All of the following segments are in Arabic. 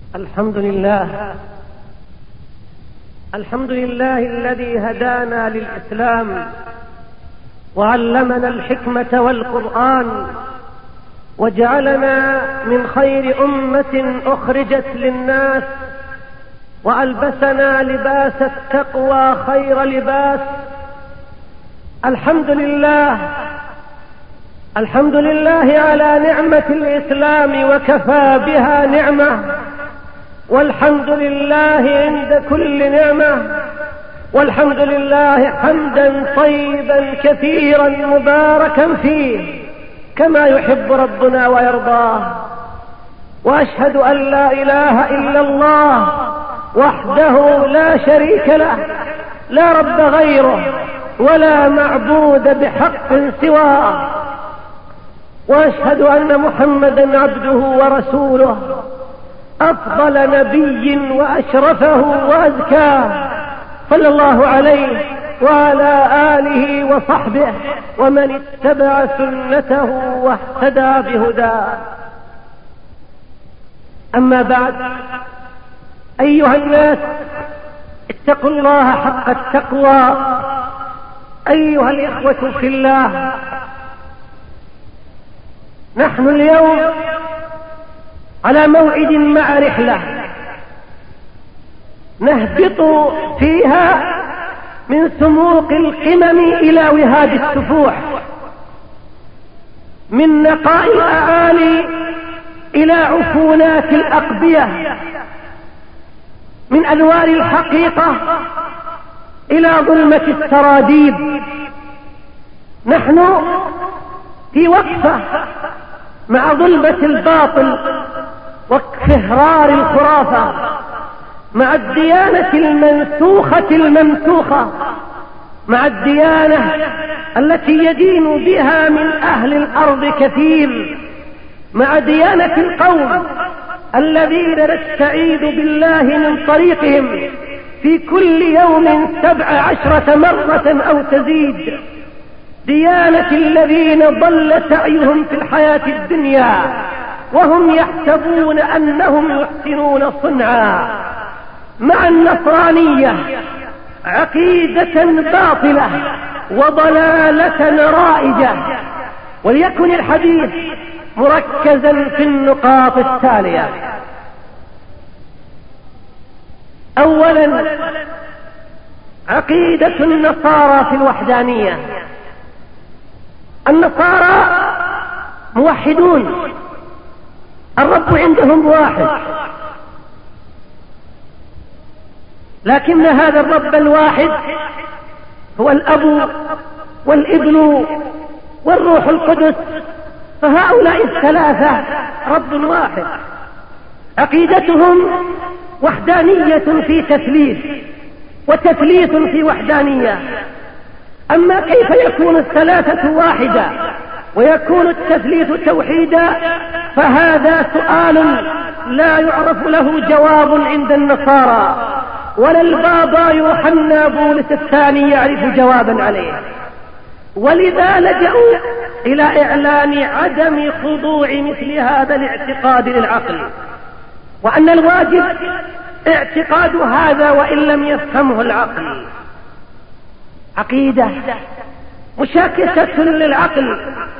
الحمد لله الذي هدانا للإسلام وعلمنا الحكمة والقرآن وجعلنا من خير أمة أخرجت للناس وألبسنا لباس التقوى خير لباس. الحمد لله على نعمة الإسلام وكفى بها نعمة، والحمد لله عند كل نعمة، والحمد لله حمدا طيبا كثيرا مباركا فيه كما يحب ربنا ويرضاه. وأشهد أن لا إله إلا الله وحده لا شريك له، لا رب غيره ولا معبود بحق سواه. وأشهد أن محمدا عبده ورسوله، أفضل نبي وأشرفه وأزكاه، صلى الله عليه وعلى آله وصحبه ومن اتبع سنته واهتدى بهداه. أما بعد، أيها الناس، اتقوا الله حق التقوى. أيها الإخوة في الله، نحن اليوم على موعد مع رحلة نهبط فيها من سموق القمم إلى وهاد السفوح، من نقاء الأعالي إلى عفونات الأقبية، من أنوار الحقيقة إلى ظلمة السراديب. نحن في وقفة مع ظلمة الباطل وكهرار الخرافة، مع الديانة المنسوخة الممسوخة، مع الديانة التي يدين بها من أهل الأرض كثير، مع ديانة القوم الذين نستعيذ بالله من طريقهم في كل يوم 17 مرة أو تزيد، ديانة الذين ضل سعيهم في الحياة الدنيا وهم يحسبون أنهم يحسنون صنعا، مع النصرانية، عقيدة باطلة وضلالة رائجة. وليكن الحديث مركزا في النقاط التالية. أولا، عقيدة النصارى في الوحدانية. النصارى موحدون، الرب عندهم واحد، لكن هذا الرب الواحد هو الأب والابن والروح القدس، فهؤلاء الثلاثة رب واحد. عقيدتهم وحدانية في تثليث وتثليث في وحدانية. أما كيف يكون الثلاثة واحدة ويكون التثليث توحيدا، فهذا سؤال لا يعرف له جواب عند النصارى، ولا البابا يوحنا بولس الثاني يعرف جوابا عليه. ولذا لجأوا إلى إعلان عدم خضوع مثل هذا الاعتقاد للعقل، وأن الواجب اعتقاد هذا وإن لم يفهمه العقل. عقيدة مشاكسة للعقل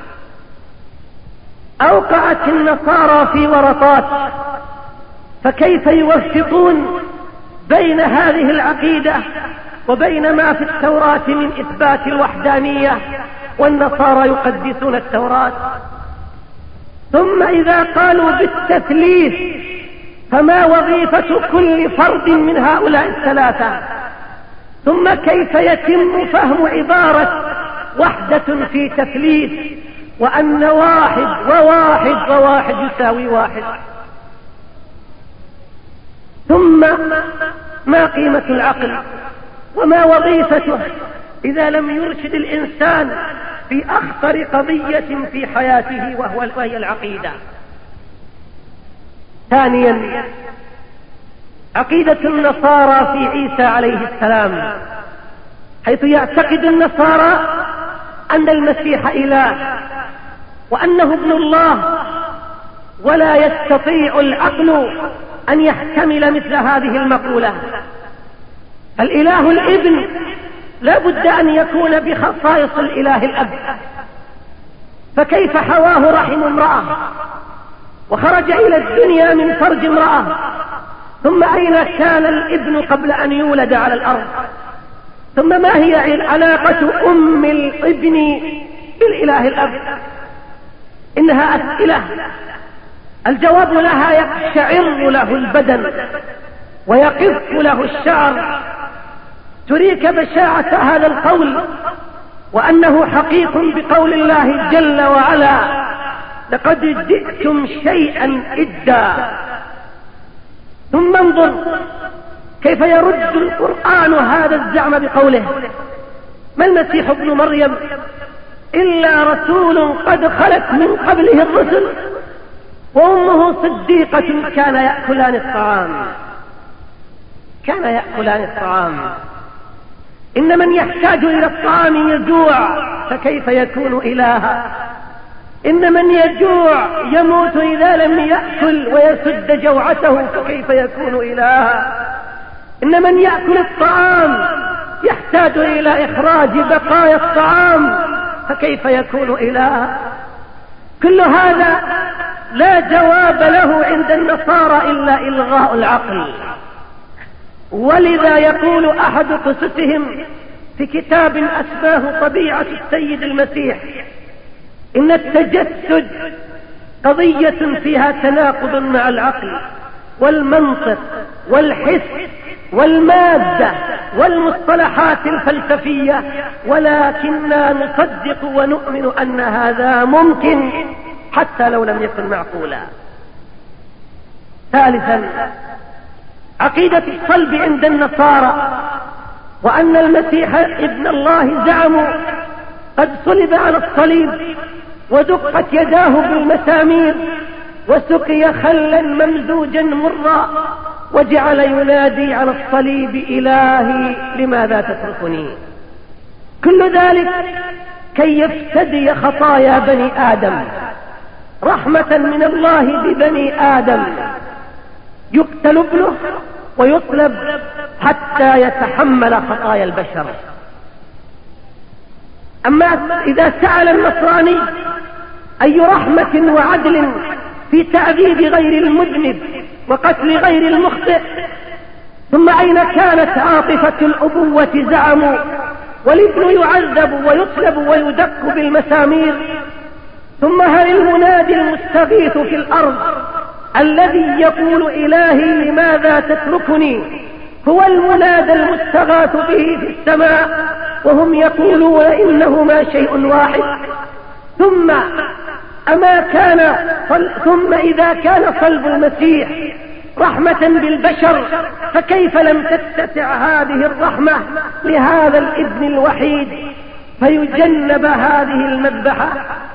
أوقعت النصارى في ورطات، فكيف يوفقون بين هذه العقيدة وبين ما في التوراة من إثبات الوحدانية والنصارى يقدسون التوراة؟ ثم إذا قالوا بالتثليث، فما وظيفة كل فرد من هؤلاء الثلاثة؟ ثم كيف يتم فهم عبارة وحدة في تثليث وأن واحد وواحد وواحد يساوي واحد؟ ثم ما قيمة العقل وما وظيفته إذا لم يرشد الإنسان في أخطر قضية في حياته وهي العقيدة؟ ثانيا، عقيدة النصارى في عيسى عليه السلام، حيث يعتقد النصارى أن المسيح إله وأنه ابن الله، ولا يستطيع العقل أن يحتمل مثل هذه المقولة. الإله الابن لا بد أن يكون بخصائص الإله الأب، فكيف حواه رحم امرأة وخرج إلى الدنيا من فرج امرأة؟ ثم أين كان الابن قبل أن يولد على الأرض؟ ثم ما هي علاقة أم الابن بالإله الأب؟ إنها أسئلة الجواب لها يقشعر له البدن ويقف له الشعر، تريك بشاعة هذا القول وأنه حقيق بقول الله جل وعلا: لقد جئتم شيئا إدا. ثم انظر كيف يرد القرآن هذا الزعم بقوله: ما المسيح ابن مريم إلا رسول قد خلت من قبله الرسل وأمه صديقة كان يأكلان الطعام. إن من يحتاج إلى الطعام يجوع، فكيف يكون إلها؟ إن من يجوع يموت إذا لم يأكل ويسد جوعته، فكيف يكون إلها؟ إن من يأكل الطعام يحتاج إلى إخراج بقايا الطعام، فكيف يكون إلها؟ كل هذا لا جواب له عند النصارى إلا إلغاء العقل. ولذا يقول أحد قسسهم في كتاب أسماه طبيعة السيد المسيح: إن التجسد قضية فيها تناقض مع العقل والمنطق والحس والمادة والمصطلحات الفلسفية، ولكننا نصدق ونؤمن أن هذا ممكن حتى لو لم يكن معقولا. ثالثا، عقيدة الصلب عند النصارى، وأن المسيح ابن الله زعموا قد صلب على الصليب ودقت يداه بالمسامير وسقي خلا ممزوجا مرا وجعل ينادي على الصليب: إلهي لماذا تتركني؟ كل ذلك كي يفتدي خطايا بني آدم، رحمة من الله ببني آدم. يقتل ابنه ويصلب حتى يتحمل خطايا البشر. أما إذا سأل النصراني: أي رحمة وعدل في تعذيب غير المذنب وقتل غير المخطئ؟ ثم أين كانت عاطفة الأبوة؟ زعموا والابن يعذب ويصلب ويدق بالمسامير. ثم هل المنادي المستغيث في الأرض الذي يقول: إلهي لماذا تتركني، هو المنادى المستغاث به في السماء وهم يقولون إنهما شيء واحد؟ ثم إذا كان صلب المسيح رحمة بالبشر، فكيف لم تتسع هذه الرحمة لهذا الابن الوحيد فيجنب هذه المذبحة؟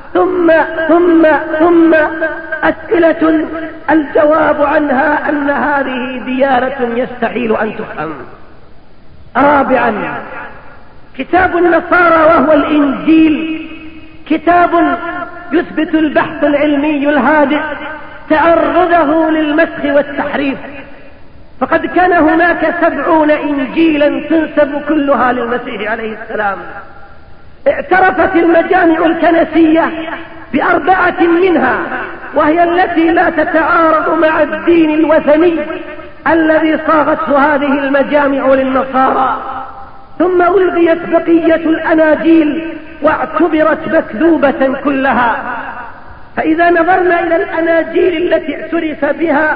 ثم أسئلة الجواب عنها أن هذه ديانة يستحيل أن تفهم. رابعا، كتاب النصارى وهو الإنجيل كتاب يثبت البحث العلمي الهادئ تعرضه للمسخ والتحريف، فقد كان هناك 70 إنجيلا تنسب كلها للمسيح عليه السلام. اعترفت المجامع الكنسية ب4 منها، وهي التي لا تتعارض مع الدين الوثني الذي صاغته هذه المجامع للنصارى. ثم ألغيت بقية الأناجيل واعتبرت مكذوبة كلها. فإذا نظرنا إلى الأناجيل التي اعترف بها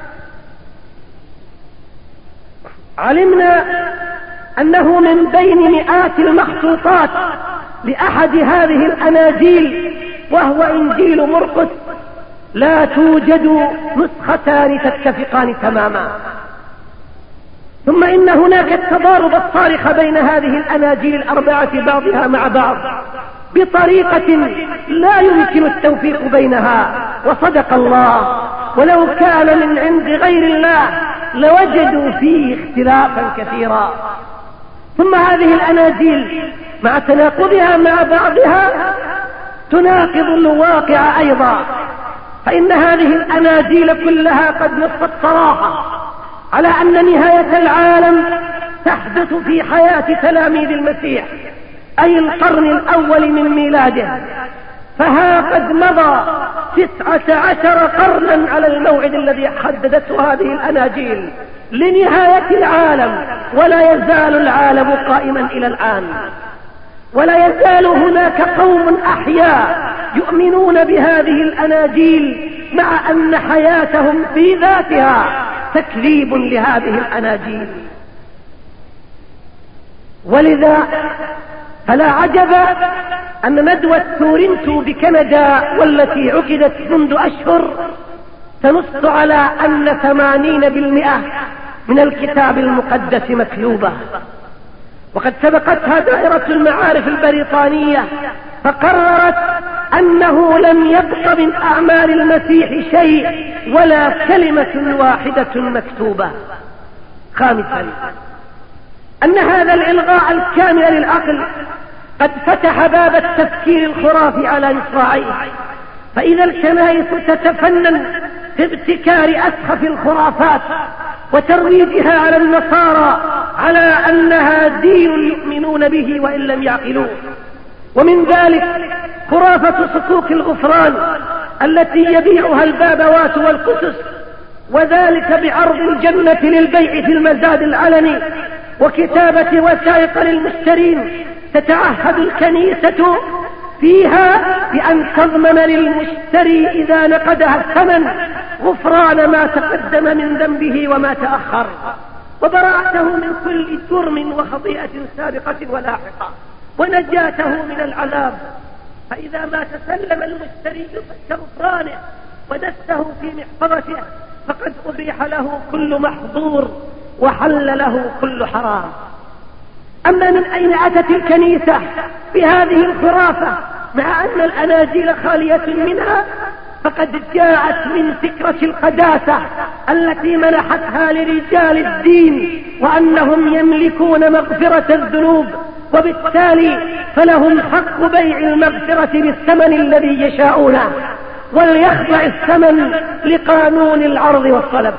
علمنا أنه من بين مئات المخطوطات لأحد هذه الأناجيل وهو إنجيل مرقس لا توجد نسختان تتفقان تماما. ثم إن هناك التضارب الصارخ بين هذه الأناجيل 4 بعضها مع بعض بطريقة لا يمكن التوفيق بينها. وصدق الله، ولو كان من عند غير الله لوجدوا فيه اختلافا كثيرا. ثم هذه الأناجيل مع تناقضها مع بعضها تناقض الواقع أيضا، فإن هذه الأناجيل كلها قد نصت صراحة على أن نهاية العالم تحدث في حياة تلاميذ المسيح، أي القرن الأول من ميلاده. فها قد مضى 19 قرنا على الموعد الذي حددته هذه الأناجيل لنهاية العالم، ولا يزال العالم قائما إلى الآن، ولا يزال هناك قوم أحياء يؤمنون بهذه الأناجيل، مع أن حياتهم في ذاتها تكذيب لهذه الأناجيل. ولذا فلا عجب أن ندوة تورنتو بكندا والتي عقدت منذ أشهر تنص على أن 80% من الكتاب المقدس مكذوبة. وقد سبقتها دائرة المعارف البريطانية فقررت أنه لم يبق من أعمال المسيح شيء ولا كلمة واحدة مكتوبة. خامسا، أن هذا الإلغاء الكامل للعقل قد فتح باب التفكير الخرافي على مصراعيه، فإذا الكنائس تتفنن في ابتكار أسخف الخرافات وترويجها على النصارى على أنها دين يؤمنون به وإن لم يعقلوه. ومن ذلك خرافة صكوك الغفران التي يبيعها البابوات والقسس، وذلك بعرض الجنة للبيع في المزاد العلني، وكتابة وثائق للمشترين تتعهد الكنيسة فيها بأن تضمن للمشتري إذا نقدها الثمن غفران ما تقدم من ذنبه وما تأخر، وبراءته من كل جرم وخطيئة سابقة ولاحقة، ونجاته من العذاب. فإذا ما تسلم المشتري كغفرانه ودسه في محفظته فقد أبيح له كل محظور وحل له كل حرام. أما من أين أتت الكنيسة بهذه الخرافة مع أن الأناجيل خالية منها؟ فقد جاءت من فكرة القداسة التي منحتها لرجال الدين، وأنهم يملكون مغفرة الذنوب، وبالتالي فلهم حق بيع المغفرة بالثمن الذي يشاءونه، وليخضع الثمن لقانون العرض والطلب.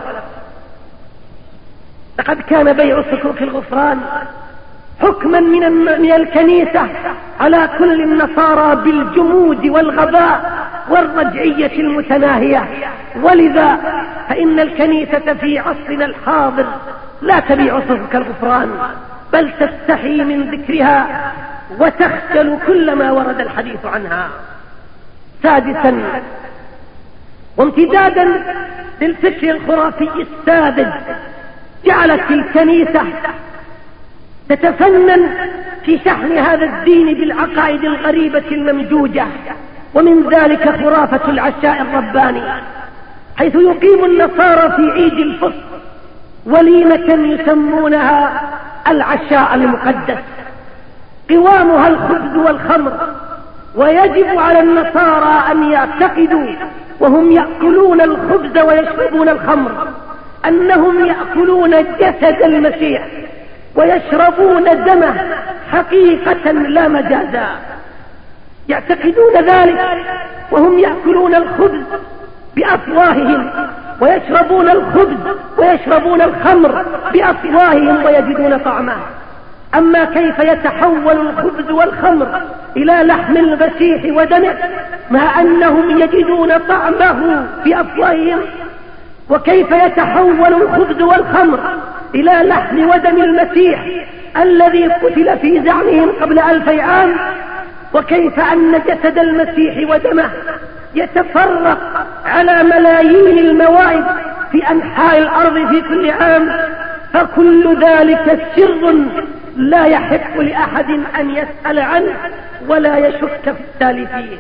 لقد كان بيع صكوك الغفران حكما من الكنيسة على كل النصارى بالجمود والغباء والرجعية المتناهية. ولذا فإن الكنيسة في عصرنا الحاضر لا تبيع صكوك الغفران، بل تستحي من ذكرها وتخجل كل ما ورد الحديث عنها. سادسا، وامتدادا للفكر الخرافي الساذج، جعلت الكنيسة تتفنن في شحن هذا الدين بالعقائد الغريبة الممجوجة، ومن ذلك خرافة العشاء الرباني، حيث يقيم النصارى في عيد الفصح وليمة يسمونها العشاء المقدس، قوامها الخبز والخمر. ويجب على النصارى أن يعتقدوا وهم يأكلون الخبز ويشربون الخمر أنهم يأكلون جسد المسيح ويشربون دمه حقيقة لا مجازا. يعتقدون ذلك وهم يأكلون الخبز بأفواههم ويشربون الخبز ويشربون الخمر بأفواههم ويجدون طعمه. أما كيف يتحول الخبز والخمر إلى لحم المسيح ودمه مع أنهم يجدون طعمه في أفواههم؟ وكيف يتحول الخبز والخمر إلى لحم ودم المسيح الذي قتل في زعمهم قبل 2000 عام؟ وكيف أن جسد المسيح ودمه يتفرق على ملايين الموائد في أنحاء الأرض في كل عام؟ فكل ذلك سر لا يحق لأحد أن يسأل عنه ولا يشك في التالفين.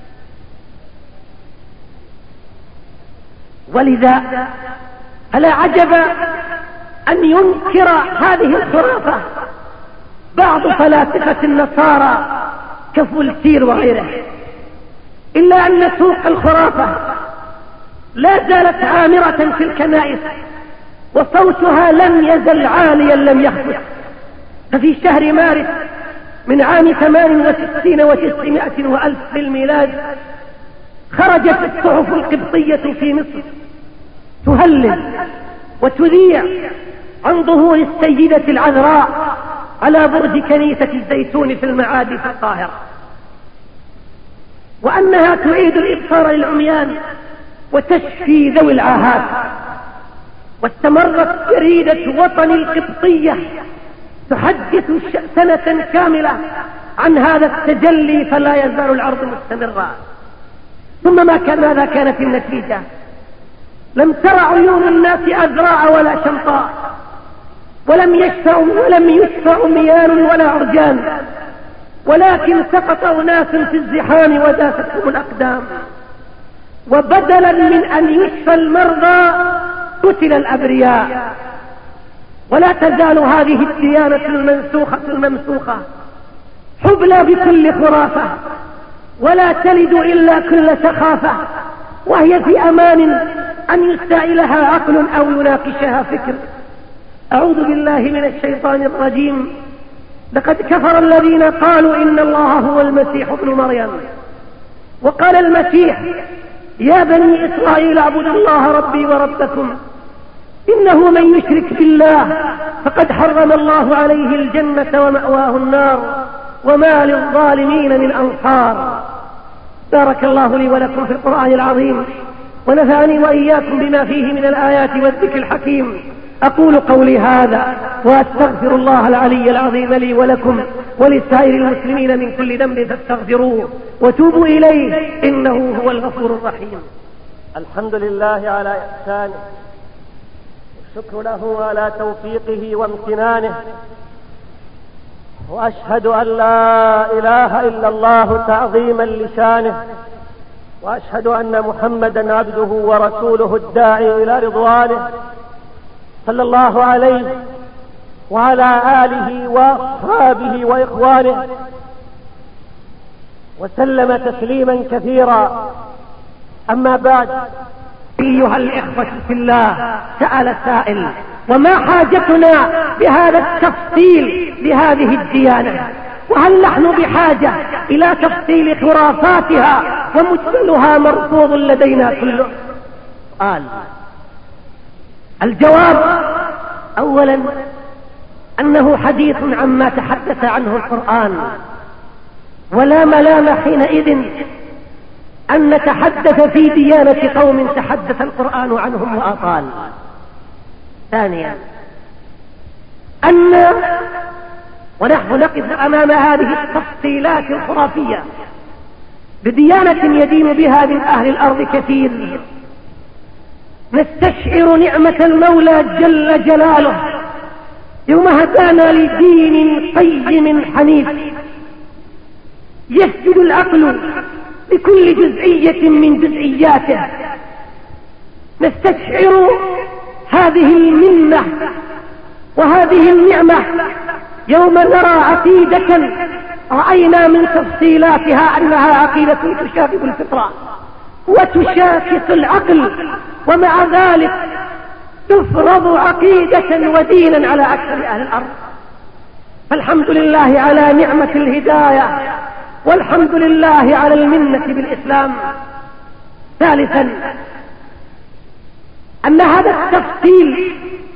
ولذا فلا عجب أن ينكر هذه الخرافة بعض فلاسفة النصارى كفولتير وغيره، إلا أن سوق الخرافة لا زالت عامرة في الكنائس، وصوتها لم يزل عاليا لم يخفت. ففي شهر مارس من عام 68 و900 للميلاد خرجت الصحف القبطية في مصر تهلل وتذيع عن ظهور السيدة العذراء على برج كنيسة الزيتون في المعادي في القاهرة، وأنها تعيد الإبصار للعميان وتشفي ذوي العاهات. واستمرت جريدة وطن القبطية تحدث سنة كاملة عن هذا التجلي، فلا يزال العرض مستمرا. ثم ماذا كانت النتيجة؟ لم ترى عيون الناس أزراع ولا شمطاء، ولم يشفع مياه ولا عرجان، ولكن سقط أناس في الزحام وداستهم الأقدام. وبدلا من أن يشفى المرضى قتل الأبرياء. ولا تزال هذه الديانة الممسوخة حبلى بكل خرافة، ولا تلد إلا كل سخافة، وهي في أمان أن يستعيلها عقل أو يناقشها فكر. أعوذ بالله من الشيطان الرجيم. لقد كفر الذين قالوا إن الله هو المسيح ابن مريم. وقال المسيح: يا بني إسرائيل اعبدوا الله ربي وربكم إنه من يشرك بالله فقد حرم الله عليه الجنة ومأواه النار وما للظالمين من أنصار. بارك الله لي ولكم في القرآن العظيم، ونفعني وإياكم بما فيه من الآيات والذكر الحكيم. أقول قولي هذا وأستغفر الله العلي العظيم لي ولكم ولسائر المسلمين من كل ذنب فاستغفروه وتوبوا إليه إنه هو الغفور الرحيم. الحمد لله على إحسانه، والشكر له على توفيقه وامتنانه، وأشهد أن لا إله إلا الله تعظيما لشانه، وأشهد أن محمدا عبده ورسوله الداعي إلى رضوانه، صلى الله عليه وعلى آله وأصحابه وإخوانه وسلم تسليما كثيرا. أما بعد، أيها الإخوة في الله، سأل سائل: وما حاجتنا بهذا التفصيل لهذه الديانة؟ وهل نحن بحاجة إلى تفصيل خرافاتها ومجملها مرفوض لدينا كله؟ قال: الجواب: أولا أنه حديث عما تحدث عنه القرآن، ولا ملام حينئذ أن نتحدث في ديانة قوم تحدث القرآن عنهم وأطال. ثانيا أن ونحن نقف أمام هذه التفصيلات الخرافية بديانة يدين بها من أهل الأرض كثير، نستشعر نعمة المولى جل جلاله يوم هدانا لدين قيم حنيف يسجد العقل بكل جزئية من جزئياته. نستشعر هذه المنة وهذه النعمة يوم نرى عقيدة رأينا من تفصيلاتها أنها عقيدة تشابه الفطرة وتشاكس العقل، ومع ذلك تفرض عقيدة ودينا على أكثر أهل الأرض. فالحمد لله على نعمة الهداية، والحمد لله على المنة بالإسلام. ثالثا أن هذا التفصيل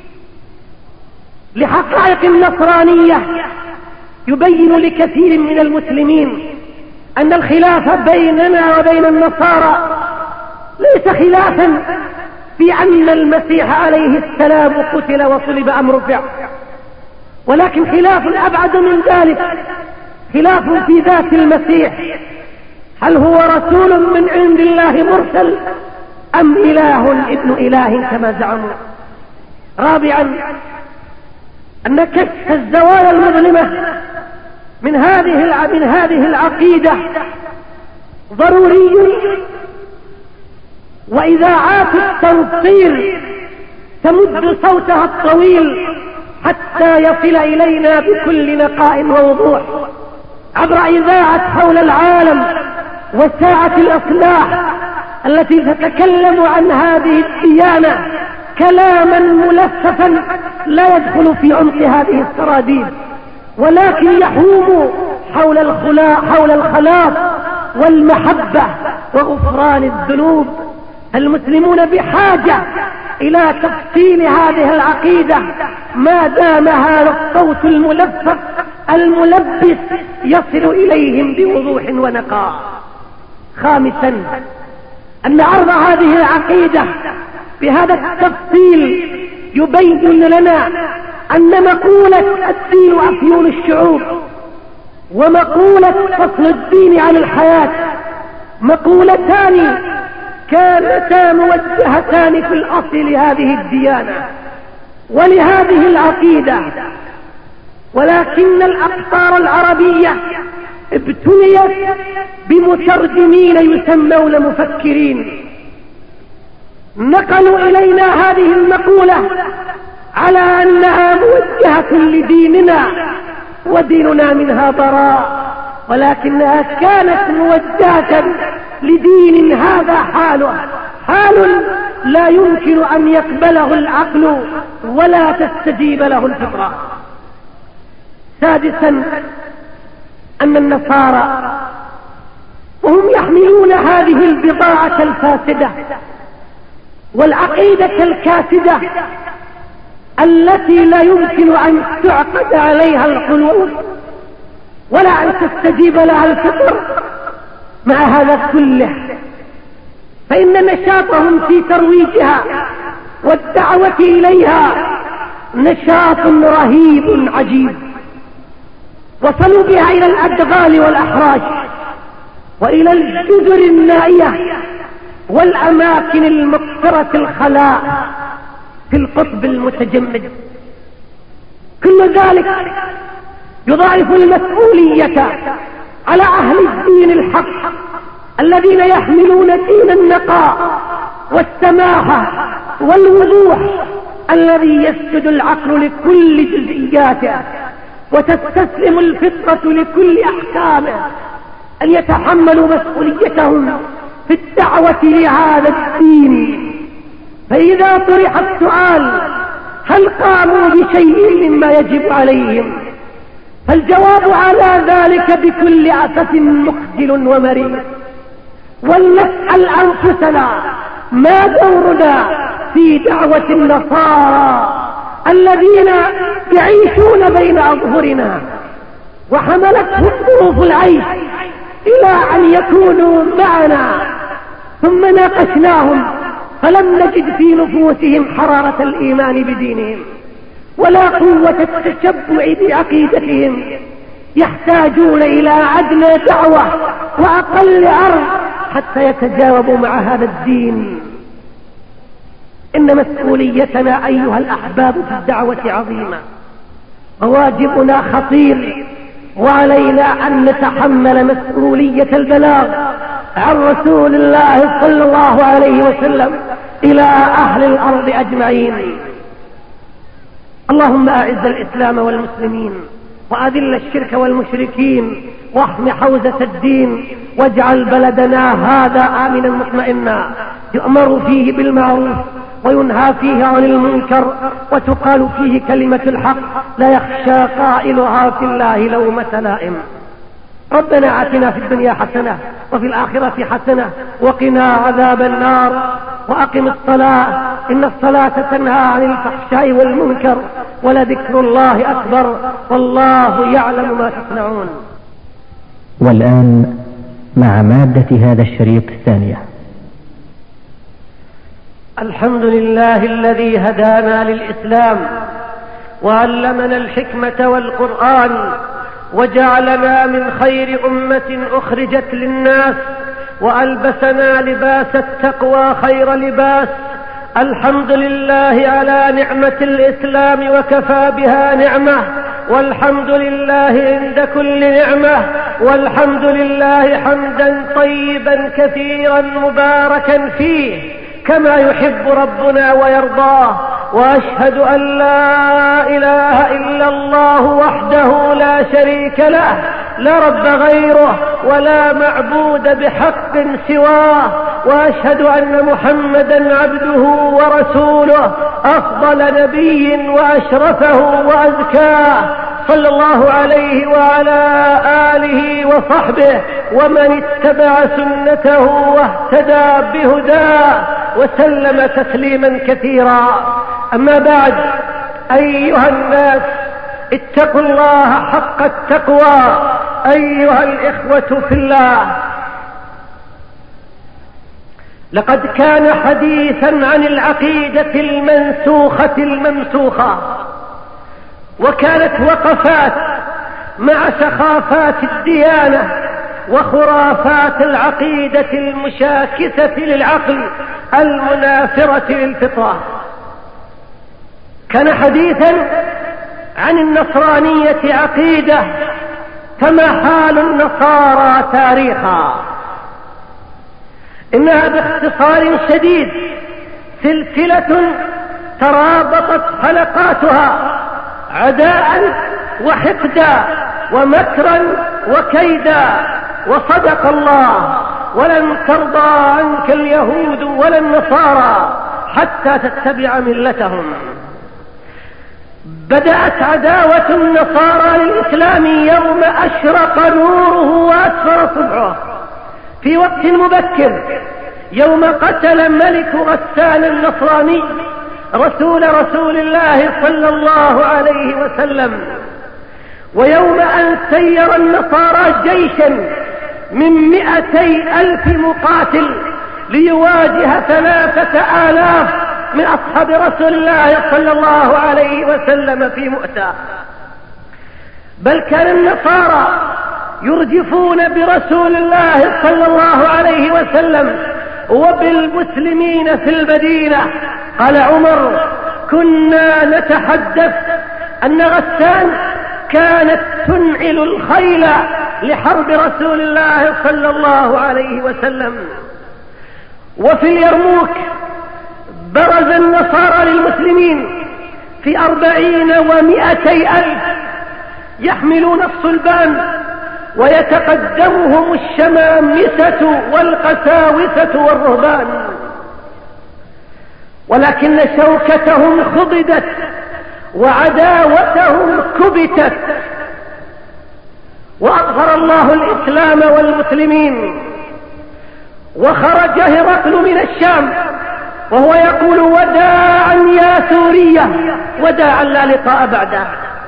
لحقائق النصرانية يبين لكثير من المسلمين أن الخلاف بيننا وبين النصارى ليس خلافا في أن المسيح عليه السلام قتل وصلب أم رفع، ولكن خلاف أبعد من ذلك، خلاف في ذات المسيح. هل هو رسول من عند الله مرسل أم إله ابن إله كما زعموا؟ رابعا أن كشف الزوايا المظلمة من هذه العقيدة ضروري، وإذاعات التنصير تمد صوتها الطويل حتى يصل إلينا بكل نقاء ووضوح عبر إذاعة حول العالم وساعة الإصلاح التي تتكلم عن هذه الديانة كلاما ملففا لا يدخل في عمق هذه السراديب، ولكن يحوم حول الخلاص والمحبة وغفران الذنوب. المسلمون بحاجة إلى تفصيل هذه العقيدة ما دام هذا الصوت الملفق الملبس يصل إليهم بوضوح ونقاء. خامسا، أن عرض هذه العقيدة بهذا التفصيل يبين لنا أن مقولة الدين أفيون الشعوب ومقولة فصل الدين عن الحياة مقولتان كانتا موجهتان في الأصل لهذه الديانة ولهذه العقيدة، ولكن الأقطار العربية ابتليت بمترجمين يسمون مفكرين، نقلوا إلينا هذه المقولة على أنها موجهة لديننا وديننا منها براء، ولكنها كانت موجهة لدين هذا حال لا يمكن أن يقبله العقل ولا تستجيب له الفطرة. سادسا، أن النصارى وهم يحملون هذه البضاعة الفاسدة والعقيدة الكاسدة التي لا يمكن أن تعقد عليها القلوب ولا أن تستجيب لها الفطر، مع هذا كله فإن نشاطهم في ترويجها والدعوة إليها نشاط رهيب عجيب، وصلوا بها إلى الأدغال والأحراج وإلى الجزر النائية والأماكن المقصرة الخلاء في القطب المتجمد. كل ذلك يضاعف المسؤولية على أهل الدين الحق الذين يحملون دين النقاء والسماحة والوضوح الذي يسجد العقل لكل جزئياته وتستسلم الفطرة لكل أحكامه، أن يتحملوا مسؤوليتهم في الدعوة لهذا الدين. فإذا طرح السؤال هل قاموا بشيء مما يجب عليهم، فالجواب على ذلك بكل أسف مخجل ومريض. ولنسأل أنفسنا ما دورنا في دعوة النصارى الذين يعيشون بين أظهرنا وحملتهم ظروف العيش إلى أن يكونوا معنا، ثم ناقشناهم فلم نجد في نفوسهم حرارة الإيمان بدينهم ولا قوة التشبع بعقيدتهم. يحتاجون إلى أدنى دعوة وأقل عرض حتى يتجاوبوا مع هذا الدين. إن مسؤوليتنا أيها الأحباب في الدعوة عظيمة، وواجبنا خطير، وعلينا أن نتحمل مسؤولية البلاغ عن رسول الله صلى الله عليه وسلم إلى أهل الأرض أجمعين. اللهم أعز الإسلام والمسلمين وأذل الشرك والمشركين واحم حوزة الدين، واجعل بلدنا هذا آمنا مطمئنا يؤمر فيه بالمعروف وينهى فيه عن المنكر وتقال فيه كلمة الحق لا يخشى قائلها في الله لومة لائم. ربنا آتنا في الدنيا حسنة وفي الآخرة حسنة وقنا عذاب النار، وأقم الصلاة إن الصلاة تنهى عن الفحشاء والمنكر، ولذكر الله أكبر والله يعلم ما تصنعون. والآن مع مادة هذا الشريط الثانية. الحمد لله الذي هدانا للإسلام وعلمنا الحكمة والقرآن وجعلنا من خير أمة أخرجت للناس وألبسنا لباس التقوى خير لباس. الحمد لله على نعمة الإسلام وكفى بها نعمة، والحمد لله عند كل نعمة، والحمد لله حمدا طيبا كثيرا مباركا فيه كما يحب ربنا ويرضاه. وأشهد أن لا إله إلا الله وحده لا شريك له، لا رب غيره ولا معبود بحق سواه. وأشهد أن محمدا عبده ورسوله أفضل نبي وأشرفه وأزكاه، صلى الله عليه وعلى آله وصحبه ومن اتبع سنته واهتدى بهداه وسلم تسليما كثيرا. أما بعد، أيها الناس، اتقوا الله حق التقوى أيها الإخوة في الله. لقد كان حديثا عن العقيدة المنسوخة الممسوخة، وكانت وقفات مع سخافات الديانة وخرافات العقيدة المشاكسة للعقل المنافرة للفطرة. كان حديثا عن النصرانية عقيدة، فما حال النصارى تاريخا. إنها باختصار شديد سلسلة ترابطت حلقاتها عداء وحقدا ومكرا وكيدا. وصدق الله: ولن ترضى عنك اليهود ولا النصارى حتى تتبع ملتهم. بدأت عداوة النصارى للإسلام يوم أشرق نوره وأسفر صبحه، في وقت مبكر، يوم قتل ملك غسان النصراني رسول الله صلى الله عليه وسلم، ويوم أن سير النصارى جيشا من 200,000 مقاتل ليواجه 3,000 من أصحاب رسول الله صلى الله عليه وسلم في مؤتة. بل كان النصارى يرجفون برسول الله صلى الله عليه وسلم وبالمسلمين في المدينة. قال عمر: كنا نتحدث أن غسان كانت تنعل الخيل لحرب رسول الله صلى الله عليه وسلم. وفي اليرموك برز النصارى للمسلمين في 40 و200,000 يحملون الصلبان، ويتقدمهم الشمامسة والقساوسة والرهبان، ولكن شوكتهم خضدت وعداوتهم كبتت، وأظهر الله الإسلام والمسلمين. وخرج هرقل من الشام وهو يقول: وداعا يا سوريا، وداعا لا لقاء بعده.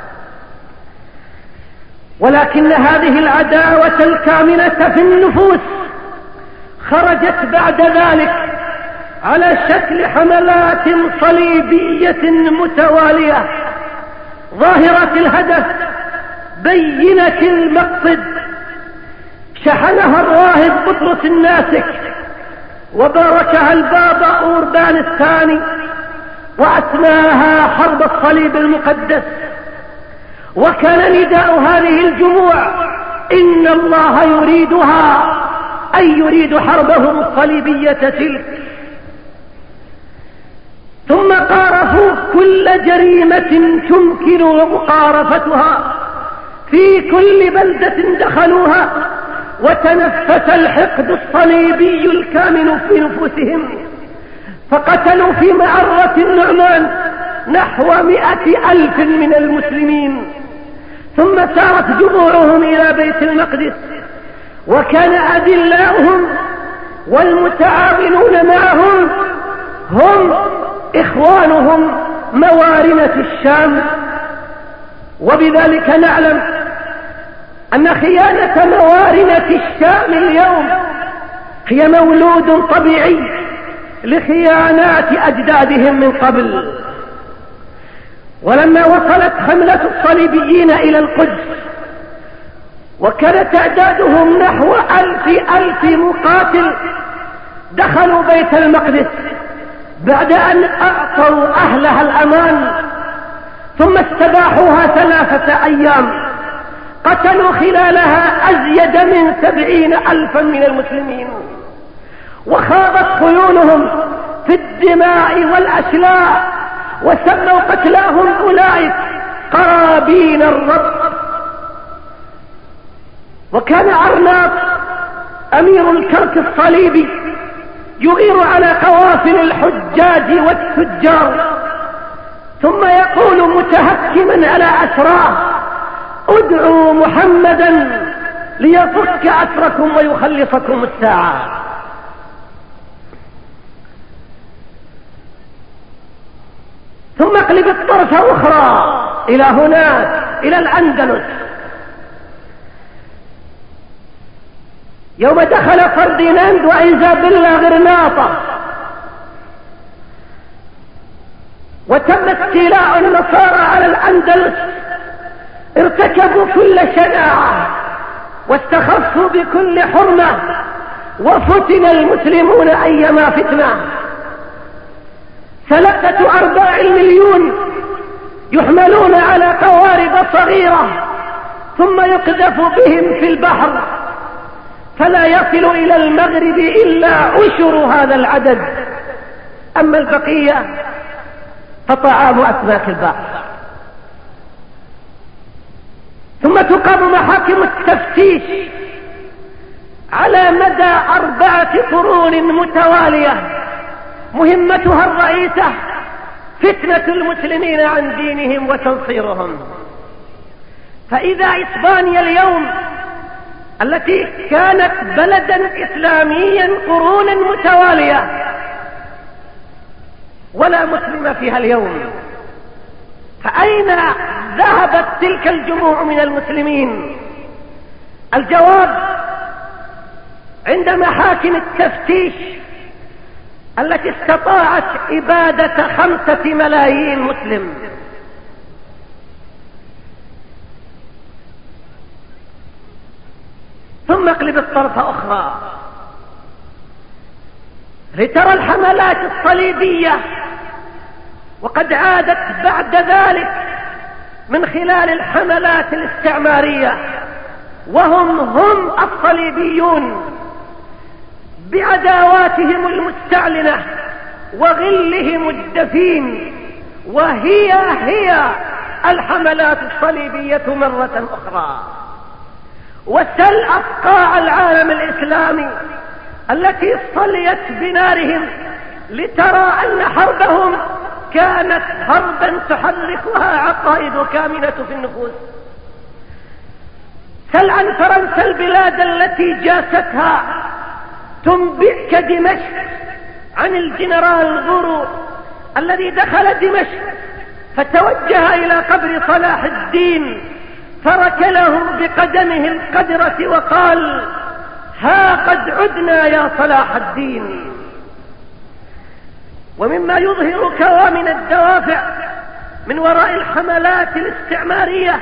ولكن هذه العداوة الكامنة في النفوس خرجت بعد ذلك على شكل حملات صليبية متوالية ظاهرة الهدف بينة المقصد، شحنها الراهب بطرس الناسك، وباركها البابا أوربان الثاني، وأسماها حرب الصليب المقدس. وكان نداء هذه الجموع: إن الله يريدها، أي يريد حربهم الصليبية تلك. ثم قارفوا كل جريمة تمكن مقارفتها في كل بلدة دخلوها، وتنفس الحقد الصليبي الكامن في نفوسهم، فقتلوا في معرة النعمان نحو 100,000 من المسلمين. ثم سارت جموعهم إلى بيت المقدس، وكان أدلاؤهم والمتعاونون معهم هم إخوانهم موارنة الشام. وبذلك نعلم أن خيانة موارنة الشام اليوم هي مولود طبيعي لخيانات أجدادهم من قبل. ولما وصلت حملة الصليبيين إلى القدس وكان تعدادهم نحو 1,000 مقاتل، دخلوا بيت المقدس بعد أن أعطوا أهلها الأمان، ثم استباحوها 3 أيام، قتلوا خلالها أزيد من 70,000 من المسلمين، وخاضت خيولهم في الدماء والأشلاء، وسموا قتلاهم أولئك قرابين الرب. وكان أرناط أمير الكرك الصليبي يؤير على قوافل الحجاج والتجار، ثم يقول متهكما على أسراه: ادعوا محمدا ليفك أسركم ويخلصكم الساعة. ثم اقلب الطرف أخرى إلى هناك، إلى الأندلس، يوم دخل فرديناند وإيزابيلا غرناطة وتم استيلاء النصارى على الأندلس، ارتكبوا كل شناعة واستخفوا بكل حرمة، وفتن المسلمون أيما فتنة. 3/4 مليون يحملون على قوارب صغيرة ثم يقذف بهم في البحر، فلا يصل إلى المغرب إلا عشر هذا العدد، أما البقية فطعام أسماك البحر. ثم تقام محاكم التفتيش على مدى 4 قرون متوالية، مهمتها الرئيسة فتنة المسلمين عن دينهم وتنصيرهم. فإذا إسبانيا اليوم التي كانت بلدا إسلاميا قرونا متوالية ولا مسلم فيها اليوم، فأين ذهبت تلك الجموع من المسلمين؟ الجواب عند محاكم التفتيش التي استطاعت إبادة 5 ملايين مسلم. ثم اقلب الطرف أخرى لترى الحملات الصليبية، وقد عادت بعد ذلك من خلال الحملات الاستعمارية، وهم الصليبيون بعداواتهم المستعلنة وغلهم الدفين، وهي الحملات الصليبية مرة أخرى. وسل أفقاع العالم الإسلامي التي صليت بنارهم لترى أن حربهم كانت حربا تحركها عقائد كامنة في النفوس. سل عن فرنسا البلاد التي جاستها تنبئك دمشق عن الجنرال غورو الذي دخل دمشق فتوجه إلى قبر صلاح الدين فركله بقدمه القدرة وقال: ها قد عدنا يا صلاح الدين. ومما يظهر كوامن الدوافع من وراء الحملات الاستعمارية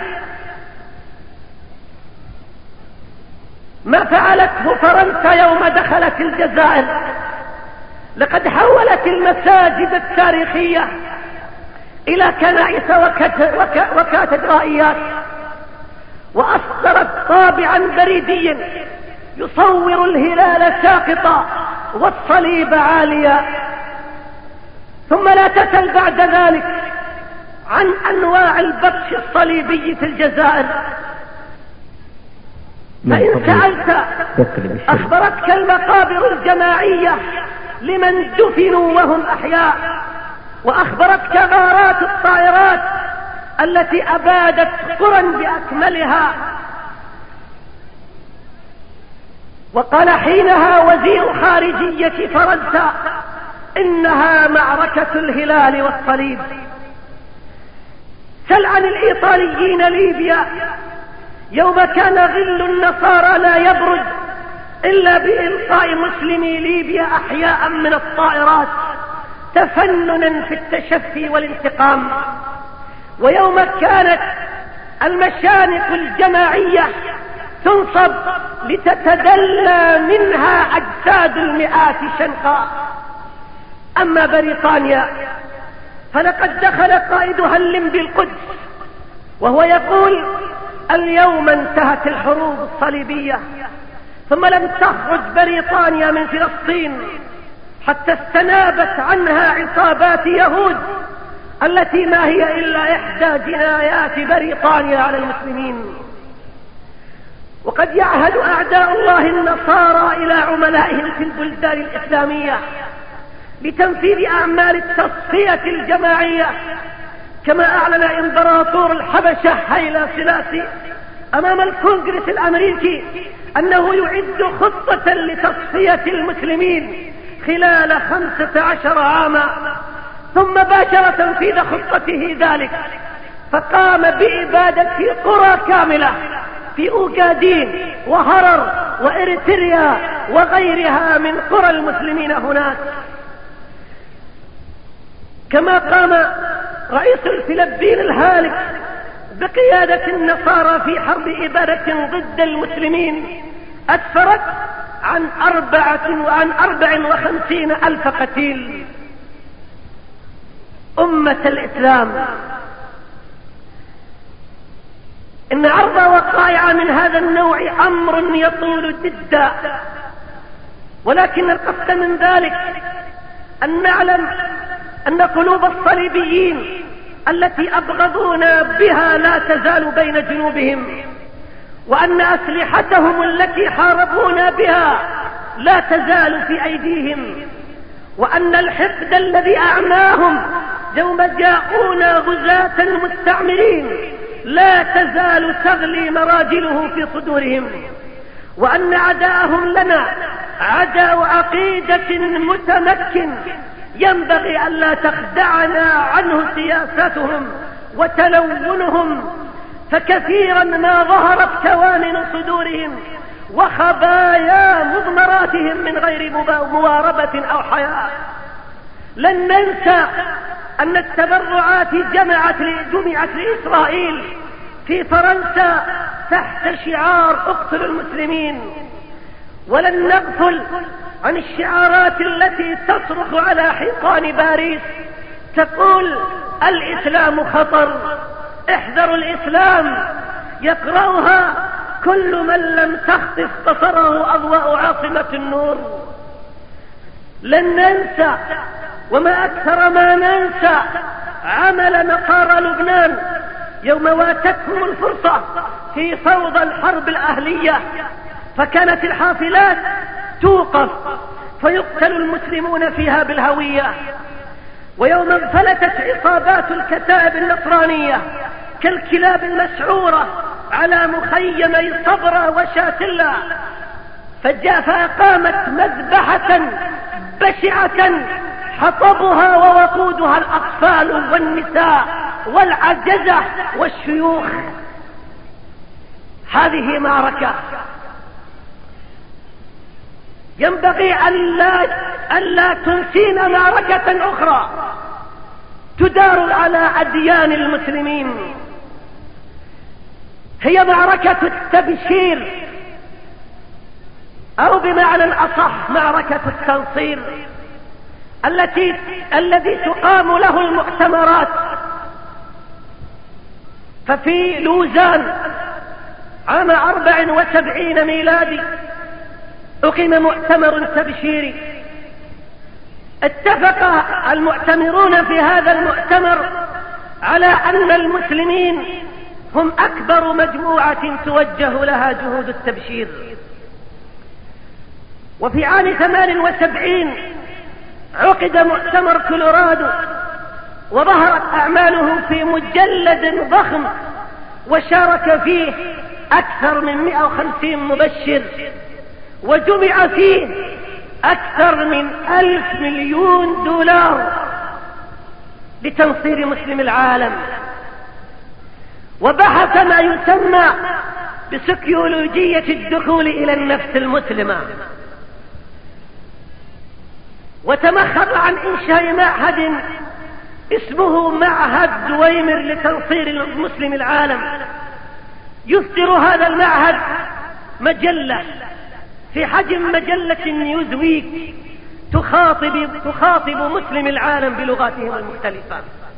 ما فعلته فرنسا يوم دخلت الجزائر. لقد حولت المساجد التاريخية إلى كنائس وكاتدرائيات، وأصدرت طابعا بريديا يصور الهلال ساقطا والصليب عاليا. ثم لا تسل بعد ذلك عن أنواع البطش الصليبي في الجزائر. فإن سألت أخبرتك المقابر الجماعية لمن دفنوا وهم أحياء، وأخبرتك غارات الطائرات التي أبادت قرى بأكملها. وقال حينها وزير خارجية فرنسا: إنها معركة الهلال والصليب. سل عن الإيطاليين ليبيا يوم كان غل النصارى لا يبرد إلا بإلقاء مسلمي ليبيا أحياء من الطائرات تفننا في التشفي والانتقام. ويوم كانت المشانق الجماعية تنصب لتتدلى منها أجساد المئات شنقاء. أما بريطانيا فلقد دخل قائدها الليمبي القدس وهو يقول: اليوم انتهت الحروب الصليبية. ثم لم تخرج بريطانيا من فلسطين حتى استنابت عنها عصابات يهود التي ما هي إلا إحدى جنايات بريطانيا على المسلمين. وقد يعهد أعداء الله النصارى إلى عملائهم في البلدان الإسلامية لتنفيذ أعمال التصفية الجماعية، كما أعلن إمبراطور الحبشة هايلا سلاسي أمام الكونغرس الأمريكي أنه يعد خطة لتصفية المسلمين خلال 15 عاما، ثم باشرة في خطته ذلك فقام بإبادة قرى كاملة في أوغادين وهرر وإريتريا وغيرها من قرى المسلمين هناك. كما قام رئيس الفلبين الهالك بقيادة النصارى في حرب إبادة ضد المسلمين أسفرت عن 54,000 قتيل. أمة الإسلام، إن عرض وقائع من هذا النوع أمر يطول جدا، ولكن القصد من ذلك أن نعلم أن قلوب الصليبيين التي أبغضونا بها لا تزال بين جنوبهم، وأن أسلحتهم التي حاربونا بها لا تزال في أيديهم، وأن الحقد الذي أعماهم يوم جاءونا غزاة مستعمرين لا تزال تغلي مراجله في صدورهم، وأن عداءهم لنا عداء عقيدة متمكن ينبغي ألا تخدعنا عنه سياستهم وتلونهم، فكثيرا ما ظهرت كوامن صدورهم وخبايا مضمراتهم من غير مواربة أو حياء. لن ننسى أن التبرعات جمعت لإسرائيل في فرنسا تحت شعار اقتلوا المسلمين، ولن نغفل عن الشعارات التي تصرخ على حيطان باريس تقول الإسلام خطر، احذروا الإسلام، يقرأها كل من لم تخطف بصره أضواء عاصمة النور. لن ننسى وما أكثر ما ننسى عمل نصارى لبنان يوم واتتهم الفرصة في فوضى الحرب الأهلية، فكانت الحافلات توقف فيقتل المسلمون فيها بالهوية، ويوم انفلتت عصابات الكتائب النصرانية كالكلاب المسعورة على مخيمي صبرا وشاتلة فأقامت مذبحة بشعة حطبها ووقودها الأطفال والنساء والعجزة والشيوخ. هذه معركة ينبغي ألا تنسينا معركة أخرى تدار على أديان المسلمين، هي معركة التبشير، أو بمعنى الأصح معركة التنصير الذي تقام له المؤتمرات. ففي لوزان عام 74 ميلادي أقيم مؤتمر تبشيري، اتفق المؤتمرون في هذا المؤتمر على أن المسلمين هم أكبر مجموعة توجه لها جهود التبشير. وفي عام 78 عقد مؤتمر كولورادو، وظهرت أعماله في مجلد ضخم وشارك فيه أكثر من 150 مبشر، وجمع فيه أكثر من 1,000 مليون دولار لتنصير مسلم العالم، وبحث ما يسمى بسيكيولوجية الدخول إلى النفس المسلمة، وتمخض عن إنشاء معهد اسمه معهد دويمر لتنصير مسلم العالم. يصدر هذا المعهد مجلة في حجم مجلة نيوزويك تخاطب مسلم العالم بلغاتهم المختلفة.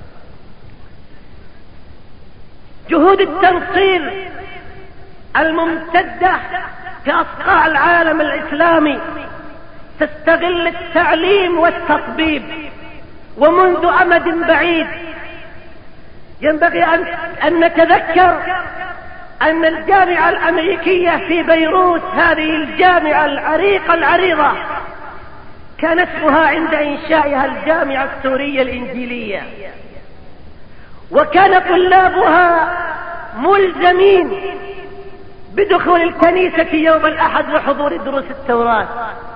جهود التنصير الممتدة في أصقاع العالم الإسلامي تستغل التعليم والتطبيب، ومنذ أمد بعيد ينبغي أن نتذكر أن الجامعة الأمريكية في بيروت، هذه الجامعة العريقة العريضة، كان اسمها عند إنشائها الجامعة السورية الإنجيلية، وكان طلابها ملزمين بدخول الكنيسة يوم الأحد وحضور دروس التوراة،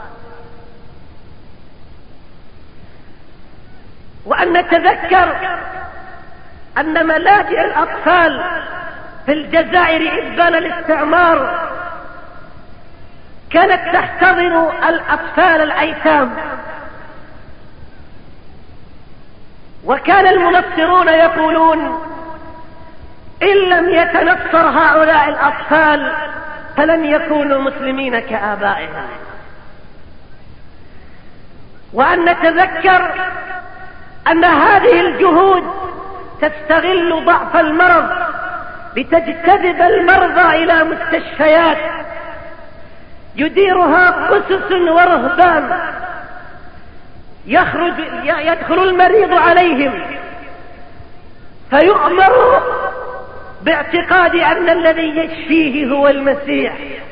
وأن نتذكر أن ملاجئ الأطفال في الجزائر إبان الاستعمار كانت تحتضن الأطفال الأيتام، وكان المنصرون يقولون إن لم يتنصر هؤلاء الأطفال فلن يكونوا مسلمين كآبائهم. وأن نتذكر أن هذه الجهود تستغل ضعف المرض لتجتذب المرضى إلى مستشفيات يديرها قسس ورهبان، يدخل المريض عليهم فيؤمر باعتقاد أن الذي يشفيه هو المسيح،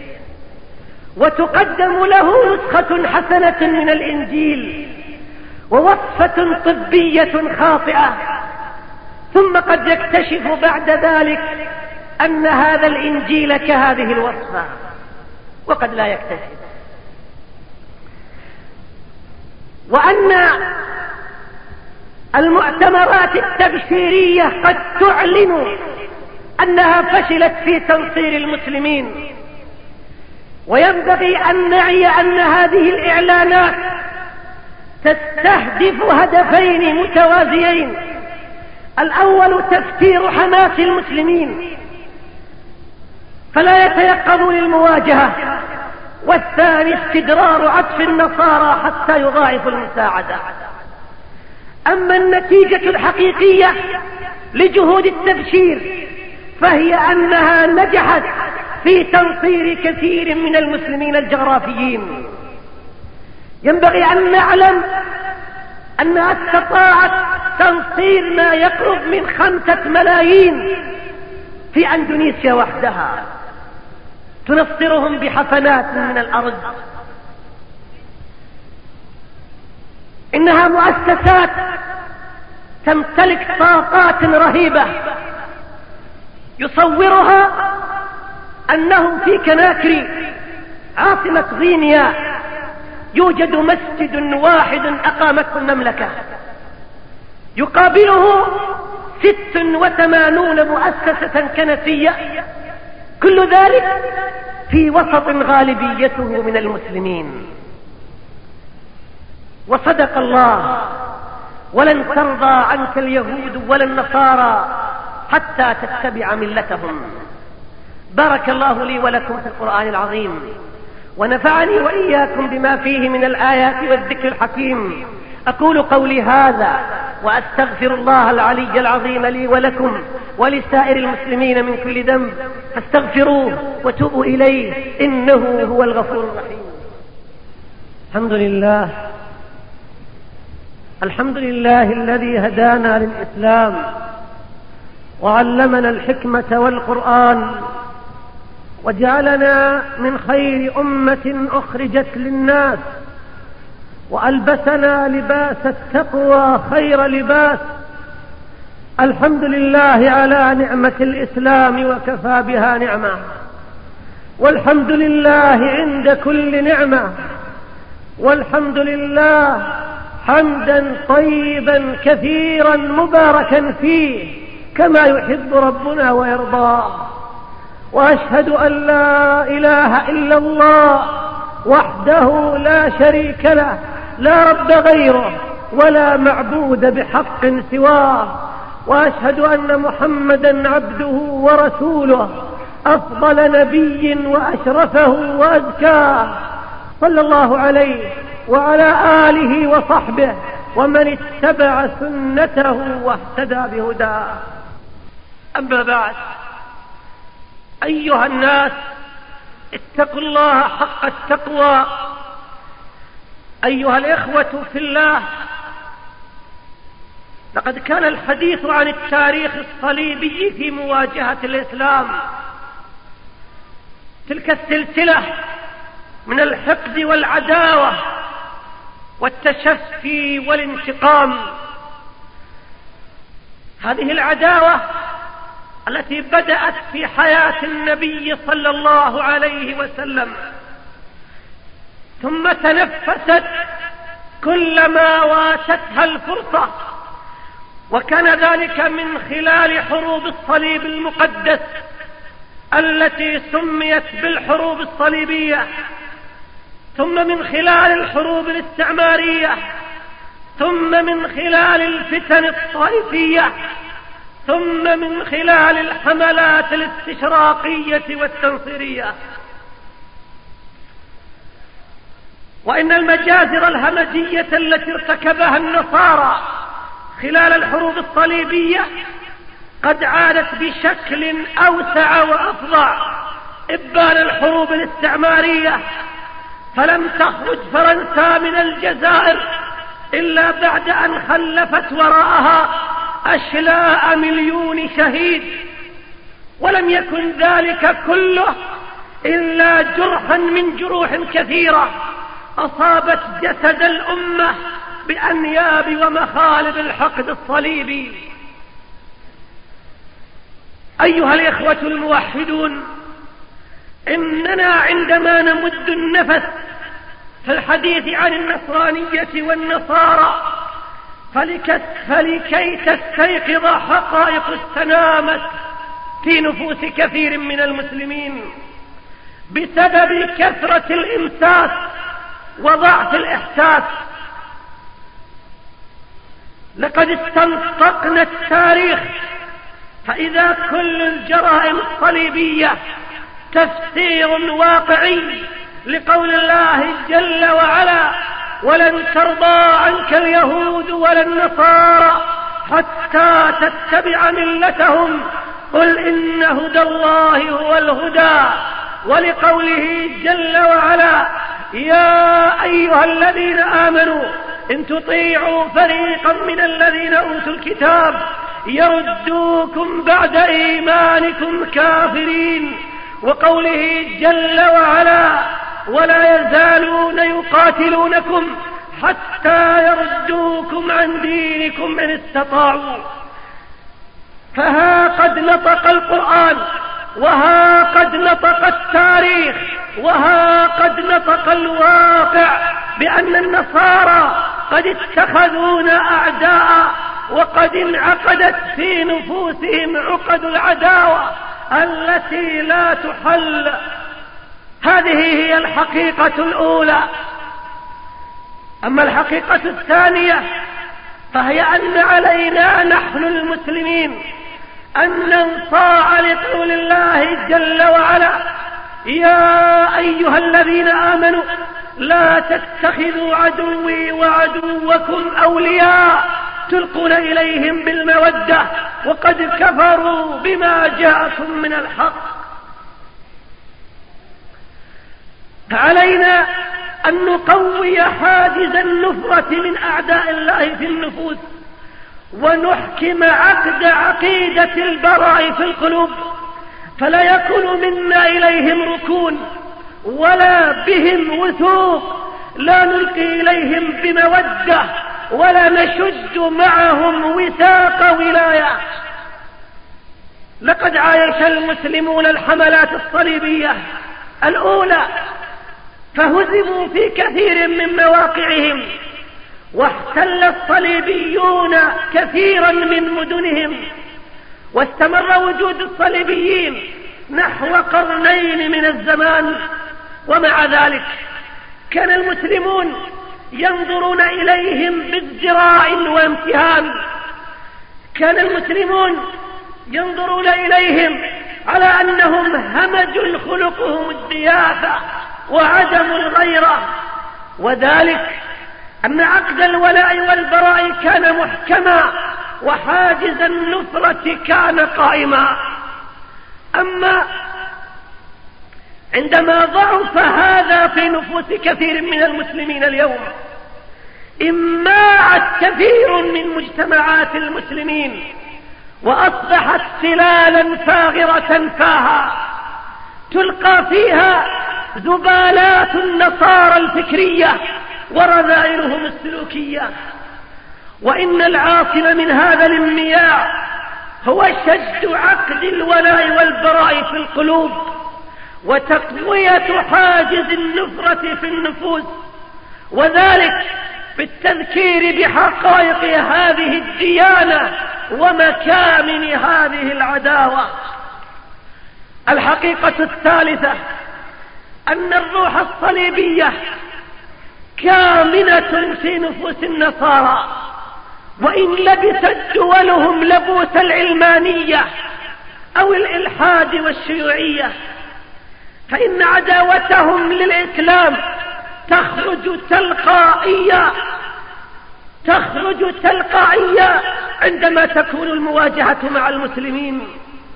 وتقدم له نسخة حسنة من الإنجيل ووصفة طبية خاطئة، ثم قد يكتشف بعد ذلك أن هذا الإنجيل كهذه الوصفة، وقد لا يكتشف. وأن المؤتمرات التبشيرية قد تعلن أنها فشلت في تنصير المسلمين، وينبغي أن نعي أن هذه الإعلانات تستهدف هدفين متوازيين: الأول تفتير حماس المسلمين فلا يتيقظوا للمواجهة، والثاني استدرار عطف النصارى حتى يضاعفوا المساعدة. أما النتيجة الحقيقية لجهود التبشير فهي أنها نجحت في تنصير كثير من المسلمين الجغرافيين. ينبغي أن نعلم أنها استطاعت تنصير ما يقرب من 5 ملايين في أندونيسيا وحدها، تنصرهم بحفنات من الأرض. إنها مؤسسات تمتلك طاقات رهيبة، يصورها أنهم في كناكري عاصمة غينيا يوجد مسجد واحد أقامته المملكة، يقابله 86 مؤسسة كنسية، كل ذلك في وسط غالبيته من المسلمين. وصدق الله: ولن ترضى عنك اليهود ولا النصارى حتى تتبع ملتهم. بارك الله لي ولكم في القرآن العظيم، ونفعني وإياكم بما فيه من الآيات والذكر الحكيم. أقول قولي هذا وأستغفر الله العلي العظيم لي ولكم ولسائر المسلمين من كل ذنب، فاستغفروه وتوبوا إليه إنه هو الغفور الرحيم. الحمد لله، الحمد لله الذي هدانا للإسلام وعلمنا الحكمة والقرآن، وجعلنا من خير أمة أخرجت للناس، وألبسنا لباس التقوى خير لباس. الحمد لله على نعمة الإسلام وكفى بها نعمة، والحمد لله عند كل نعمة، والحمد لله حمدا طيبا كثيرا مباركا فيه كما يحب ربنا ويرضاه. وأشهد أن لا إله إلا الله وحده لا شريك له، لا رب غيره ولا معبود بحق سواه. وأشهد أن محمدا عبده ورسوله، أفضل نبي وأشرفه وأزكاه، صلى الله عليه وعلى آله وصحبه ومن اتبع سنته واهتدى بهداه. أما بعد، أيها الناس، اتقوا الله حق التقوى. أيها الإخوة في الله، لقد كان الحديث عن التاريخ الصليبي في مواجهة الإسلام، تلك السلسلة من الحقد والعداوة والتشفي والانتقام. هذه العداوة التي بدأت في حياة النبي صلى الله عليه وسلم، ثم تنفست كلما واتتها الفرصة، وكان ذلك من خلال حروب الصليب المقدس التي سميت بالحروب الصليبية، ثم من خلال الحروب الاستعمارية، ثم من خلال الفتن الطائفية، ثم من خلال الحملات الاستشراقية والتنصيرية. وإن المجازر الهمجية التي ارتكبها النصارى خلال الحروب الصليبية قد عادت بشكل أوسع وأفظع إبان الحروب الاستعمارية، فلم تخرج فرنسا من الجزائر إلا بعد أن خلفت وراءها أشلاء مليون شهيد، ولم يكن ذلك كله إلا جرحا من جروح كثيرة أصابت جسد الأمة بأنياب ومخالب الحقد الصليبي. أيها الإخوة الموحدون، إننا عندما نمد النفس في الحديث عن النصرانية والنصارى فلكي تستيقظ حقائق استنامت في نفوس كثير من المسلمين بسبب كثرة الإمساس وضعف الإحساس. لقد استنطقنا التاريخ، فإذا كل الجرائم الصليبية تفسير واقعي لقول الله جل وعلا: ولن ترضى عنك اليهود ولا النصارى حتى تتبع ملتهم قل إن هدى الله هو الهدى، ولقوله جل وعلا: يا أيها الذين آمنوا إن تطيعوا فريقا من الذين أوتوا الكتاب يردوكم بعد إيمانكم كافرين، وقوله جل وعلا: ولا يزالون يقاتلونكم حتى يردوكم عن دينكم إن استطاعوا. فها قد نطق القرآن، وها قد نطق التاريخ، وها قد نطق الواقع بأن النصارى قد اتخذونا أعداء، وقد انعقدت في نفوسهم عقد العداوة التي لا تحل. هذه هي الحقيقة الأولى. أما الحقيقة الثانية فهي أن علينا نحن المسلمين أن ننصاع لقول الله جل وعلا: يا أيها الذين آمنوا لا تتخذوا عدوي وعدوكم أولياء تلقون إليهم بالمودة وقد كفروا بما جاءكم من الحق. فعلينا أن نقوي حاجز النفرة من أعداء الله في النفوس، ونحكم عقد عقيدة البراء في القلوب، فلا يكون منا إليهم ركون ولا بهم وثوق، لا نلقي إليهم بمودة ولا نشد معهم وثاق ولاية. لقد عايش المسلمون الحملات الصليبية الأولى، فهزموا في كثير من مواقعهم، واحتل الصليبيون كثيرا من مدنهم، واستمر وجود الصليبيين نحو قرنين من الزمان. ومع ذلك كان المسلمون ينظرون إليهم بازدراء وامتهان، كان المسلمون ينظرون إليهم على أنهم همج خلقهم الدياثة وعدم الغيرة، وذلك أن عقد الولاء والبراء كان محكما وحاجز النفرة كان قائما. أما عندما ضعف هذا في نفوس كثير من المسلمين اليوم، اماعت كثير من مجتمعات المسلمين وأصبحت سلالا فاغرة فاها تلقى فيها زبالات النصارى الفكرية ورذائلهم السلوكية. وإن العاصم من هذا الانمياع هو شد عقد الولاء والبراء في القلوب وتقوية حاجز النفرة في النفوس، وذلك بالتذكير بحقائق هذه الديانة ومكامن هذه العداوة. الحقيقة الثالثة أن الروح الصليبية كامنة في نفوس النصارى، وإن لبست دولهم لبوس العلمانية أو الإلحاد والشيوعية، فإن عداوتهم للإسلام تخرج تلقائية عندما تكون المواجهة مع المسلمين.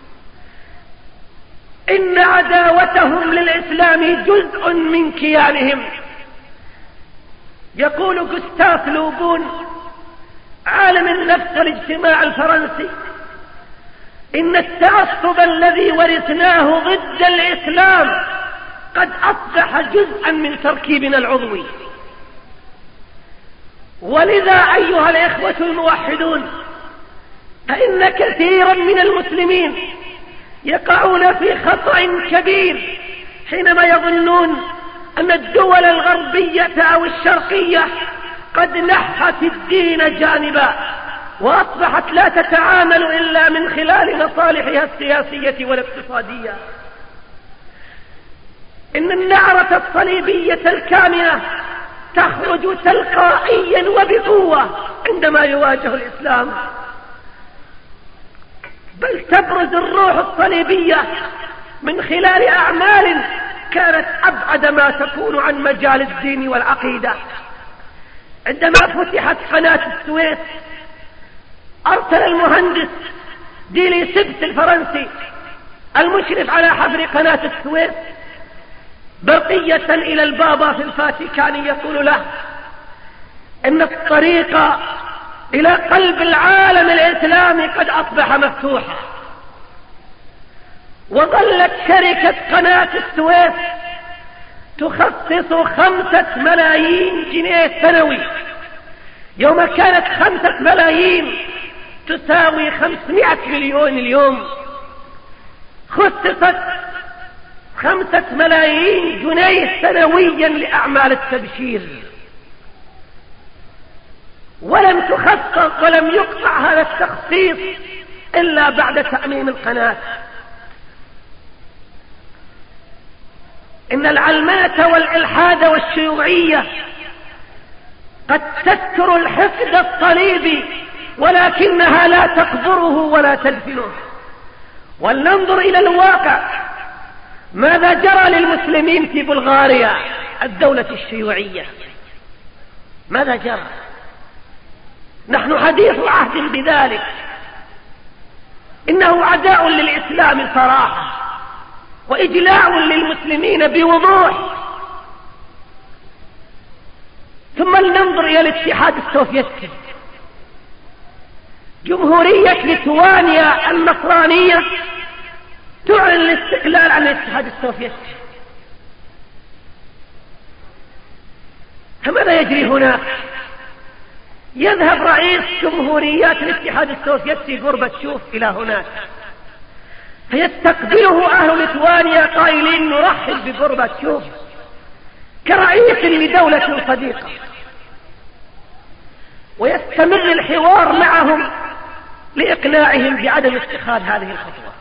إن عداوتهم للإسلام جزء من كيانهم. يقول غوستاف لوبون عالم النفس والاجتماع الفرنسي: إن التعصب الذي ورثناه ضد الإسلام قد أصبح جزءا من تركيبنا العضوي. ولذا أيها الإخوة الموحدون، فإن كثيرا من المسلمين يقعون في خطأ كبير حينما يظنون أن الدول الغربية أو الشرقية قد نحت الدين جانبا وأصبحت لا تتعامل إلا من خلال مصالحها السياسية والاقتصادية. إن النعرة الصليبية الكامنة تخرج تلقائيا وبقوة عندما يواجه الإسلام، بل تبرز الروح الصليبية من خلال أعمال كانت أبعد ما تكون عن مجال الدين والعقيدة. عندما فتحت قناة السويس أرسل المهندس ديلي سبس الفرنسي المشرف على حفر قناة السويس برقية إلى البابا في الفاتيكان يقول له إن الطريق إلى قلب العالم الإسلامي قد أصبح مفتوحا. وظلت شركة قناة السويس تخصص 5 ملايين جنيه سنوي، يوم كانت 5 ملايين تساوي 500 مليون اليوم. خصصت 5 ملايين جنيه سنويا لأعمال التبشير، ولم تخصص ولم يقطع هذا التخصيص إلا بعد تأميم القناة. إن العلمانة والإلحاد والشيوعية قد تستر الحقد الصليبي ولكنها لا تقبره ولا تدفنه. ولننظر إلى الواقع، ماذا جرى للمسلمين في بلغاريا الدولة الشيوعية؟ ماذا جرى؟ نحن حديث عهد بذلك. إنه عداء للإسلام صراحة وإجلاء للمسلمين بوضوح. ثم لننظر إلى الاتحاد السوفيتي. جمهورية ليتوانيا النصرانية تعلن الاستقلال عن الاتحاد السوفيتي. فماذا يجري هناك؟ يذهب رئيس جمهوريات الاتحاد السوفيتي غورباتشوف إلى هناك، فيستقبله أهل ليتوانيا قائلين نرحب بغورباتشوف كرئيس لدولة صديقة، ويستمر الحوار معهم لإقناعهم بعدم اتخاذ هذه الخطوة.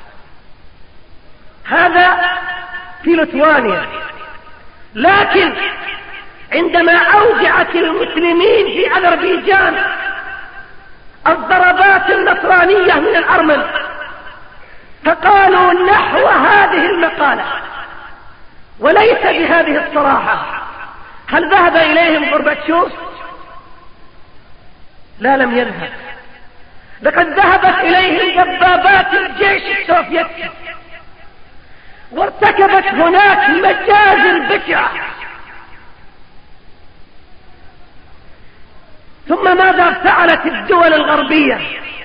هذا في ليتوانيا. لكن عندما أوجعت المسلمين في أذربيجان الضربات النصرانية من الأرمن، فقالوا نحو هذه المقالة وليس بهذه الصراحة. هل ذهب إليهم غورباتشوف؟ لا، لم يذهب. لقد ذهبت إليهم دبابات الجيش السوفيتي وارتكبت هناك مجازر بشعة. ثم ماذا فعلت الدول الغربية؟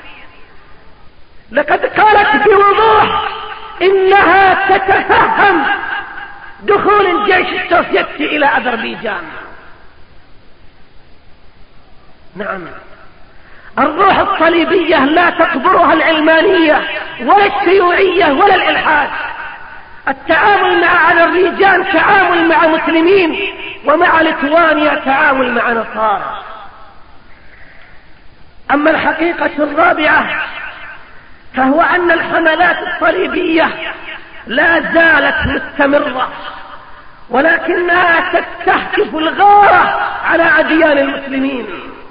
لقد قالت بوضوح إنها تتفهم دخول الجيش السوفيتي إلى أذربيجان. نعم، الروح الصليبية لا تقبرها العلمانية ولا الشيوعية ولا الإلحاد. التعامل مع أذربيجان تعامل مع مسلمين، ومع ليتوانيا تعامل مع نصارى. أما الحقيقة الرابعة فهو أن الحملات الصليبية لا زالت مستمرة، ولكنها تستهدف الغارة على أديان المسلمين.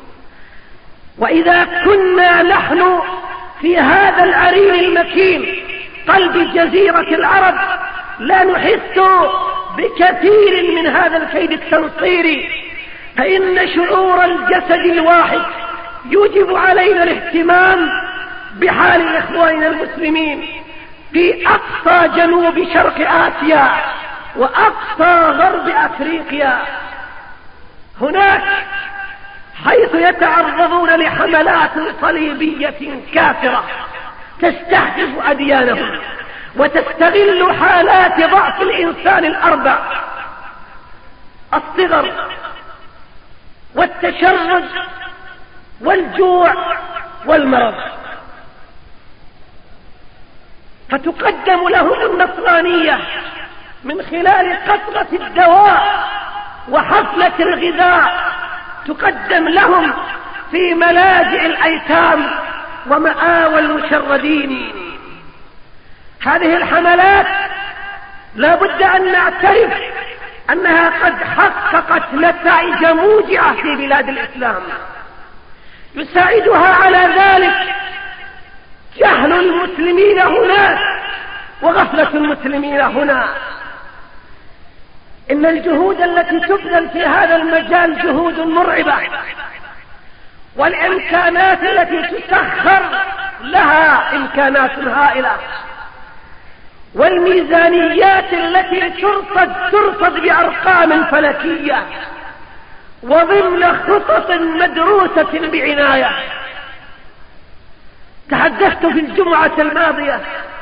وإذا كنا نحن في هذا العرين المكين قلب جزيرة العرب لا نحس بكثير من هذا الكيد التنصيري، فإن شعور الجسد الواحد يجب علينا الاهتمام بحال إخواننا المسلمين في أقصى جنوب شرق آسيا وأقصى غرب أفريقيا. هناك حيث يتعرضون لحملات صليبية كافرة تستهدف أديانهم وتستغل حالات ضعف الإنسان الأربع: الصغر والتشرد والجوع والمرض، فتقدم لهم النصرانية من خلال قطرة الدواء وحفلة الغذاء، تقدم لهم في ملاجئ الأيتام ومآوى المشردين. هذه الحملات لا بد أن نعترف أنها قد حققت نتائج موجعة في بلاد الإسلام، يساعدها على ذلك جهل المسلمين هناك وغفلة المسلمين هنا. إن الجهود التي تبذل في هذا المجال جهود مرعبة، والإمكانات التي تسخر لها إمكانات هائلة، والميزانيات التي ترصد بأرقام فلكية وضمن خطط مدروسة بعناية. تحدثت في الجمعة الماضية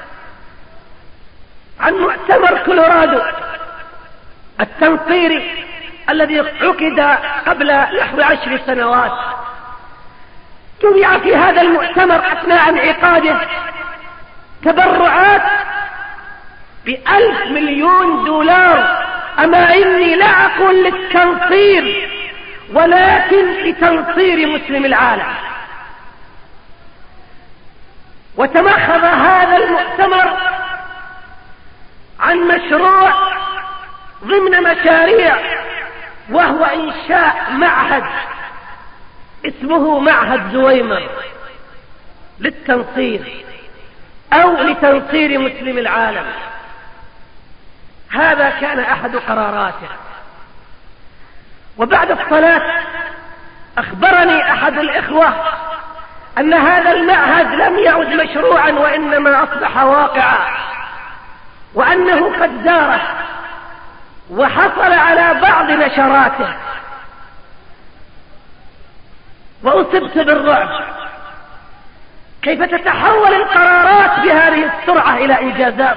عن مؤتمر كولورادو التنصيري الذي عقد قبل نحو 10 سنوات. جمع في هذا المؤتمر أثناء انعقاده تبرعات ب1,000 مليون دولار. أما إني لا أقول للتنصير ولكن لتنصير مسلم العالم. وتمخض هذا المؤتمر عن مشروع ضمن مشاريع، وهو إنشاء معهد اسمه معهد زويمر للتنصير أو لتنصير مسلم العالم. هذا كان أحد قراراته. وبعد الصلاة أخبرني أحد الإخوة أن هذا المعهد لم يعد مشروعا وإنما أصبح واقعا، وأنه قد زاره وحصل على بعض نشراته. وأصبت بالرعب، كيف تتحول القرارات بهذه السرعة إلى إنجازات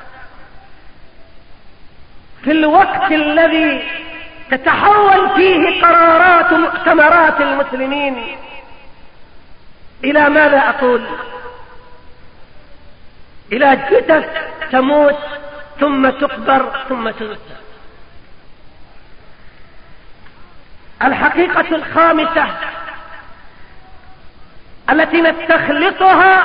في الوقت الذي تتحول فيه قرارات مؤتمرات المسلمين إلى ماذا أقول؟ إلى جثث تموت ثم تقبر ثم تنسى. الحقيقة الخامسة التي نستخلصها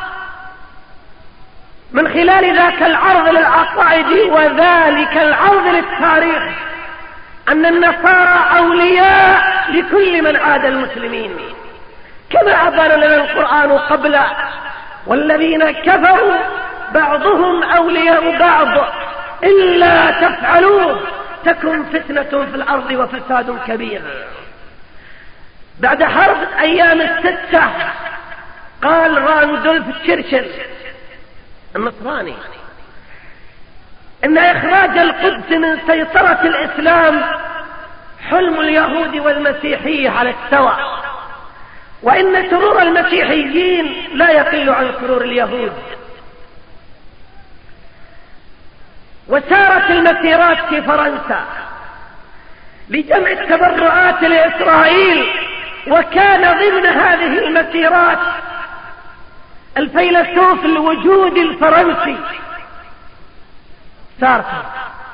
من خلال ذاك العرض للعقائد وذلك العرض للتاريخ أن النصارى أولياء لكل من عاد المسلمين، كما أبان لنا القرآن قبل: والذين كفروا بعضهم أولياء بعض إلا تفعلوه تكن فتنة في الأرض وفساد كبير. بعد حرب أيام الستة قال راندولف تشرشل النصراني إن إخراج القدس من سيطرة الإسلام حلم اليهود والمسيحية على السواء، وإن سرور المسيحيين لا يقل عن سرور اليهود. وسارت المسيرات في فرنسا لجمع التبرعات لإسرائيل وكان ضمن هذه المسيرات الفيلسوف الوجودي الفرنسي سارتر.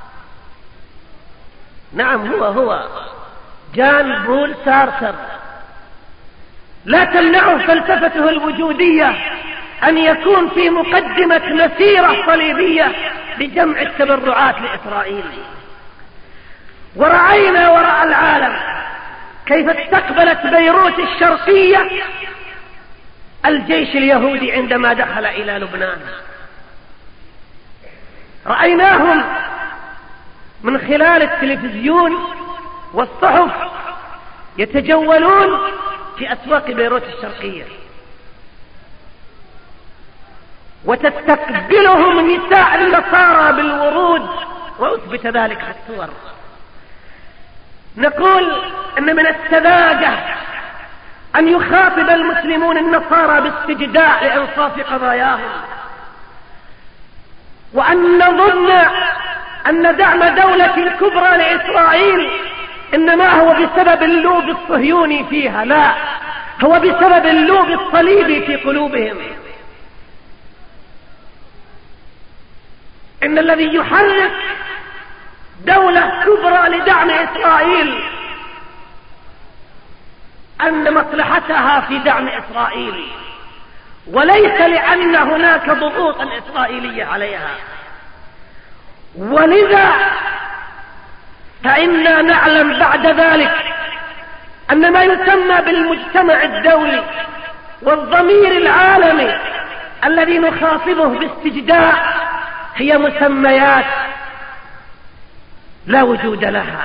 نعم، هو جان بول سارتر. لا تمنعه فلسفته الوجودية أن يكون في مقدمة مسيرة صليبية لجمع التبرعات لإسرائيل. ورأينا وراء العالم كيف استقبلت بيروت الشرقية الجيش اليهودي عندما دخل إلى لبنان. رأيناهم من خلال التلفزيون والصحف يتجولون في أسواق بيروت الشرقية، وتستقبلهم نساء النصارى بالورود، وأثبت ذلك في الصور. نقول أن من السذاجة أن يخاطب المسلمون النصارى باستجداء لإنصاف قضاياهم، وأن نظن أن دعم دولة كبرى لإسرائيل إنما هو بسبب اللوب الصهيوني فيها. لا، هو بسبب اللوب الصليبي في قلوبهم. إن الذي يحرك دولة كبرى لدعم إسرائيل أن مصلحتها في دعم إسرائيل، وليس لأن هناك ضغوطا إسرائيلية عليها. ولذا فإنا نعلم بعد ذلك أن ما يسمى بالمجتمع الدولي والضمير العالمي الذي نخاطبه باستجداء هي مسميات لا وجود لها.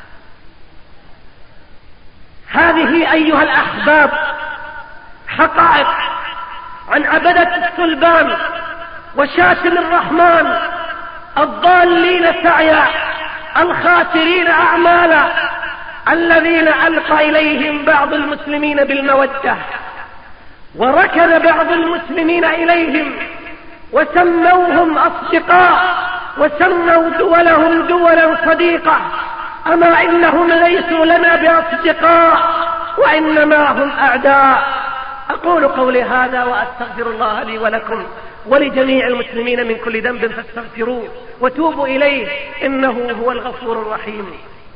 هذه أيها الأحباب حقائق عن عبدة الصلبان وشاتم الرحمن الضالين سعيا الخاسرين أعمالا، الذين ألقى إليهم بعض المسلمين بالمودة، وركن بعض المسلمين إليهم وسموهم أصدقاء، وسموا دولهم دولا صديقة. أما إنهم ليسوا لنا بأصدقاء، وإنما هم أعداء. أقول قولي هذا وأستغفر الله لي ولكم ولجميع المسلمين من كل ذنب فاستغفروه وتوبوا إليه إنه هو الغفور الرحيم.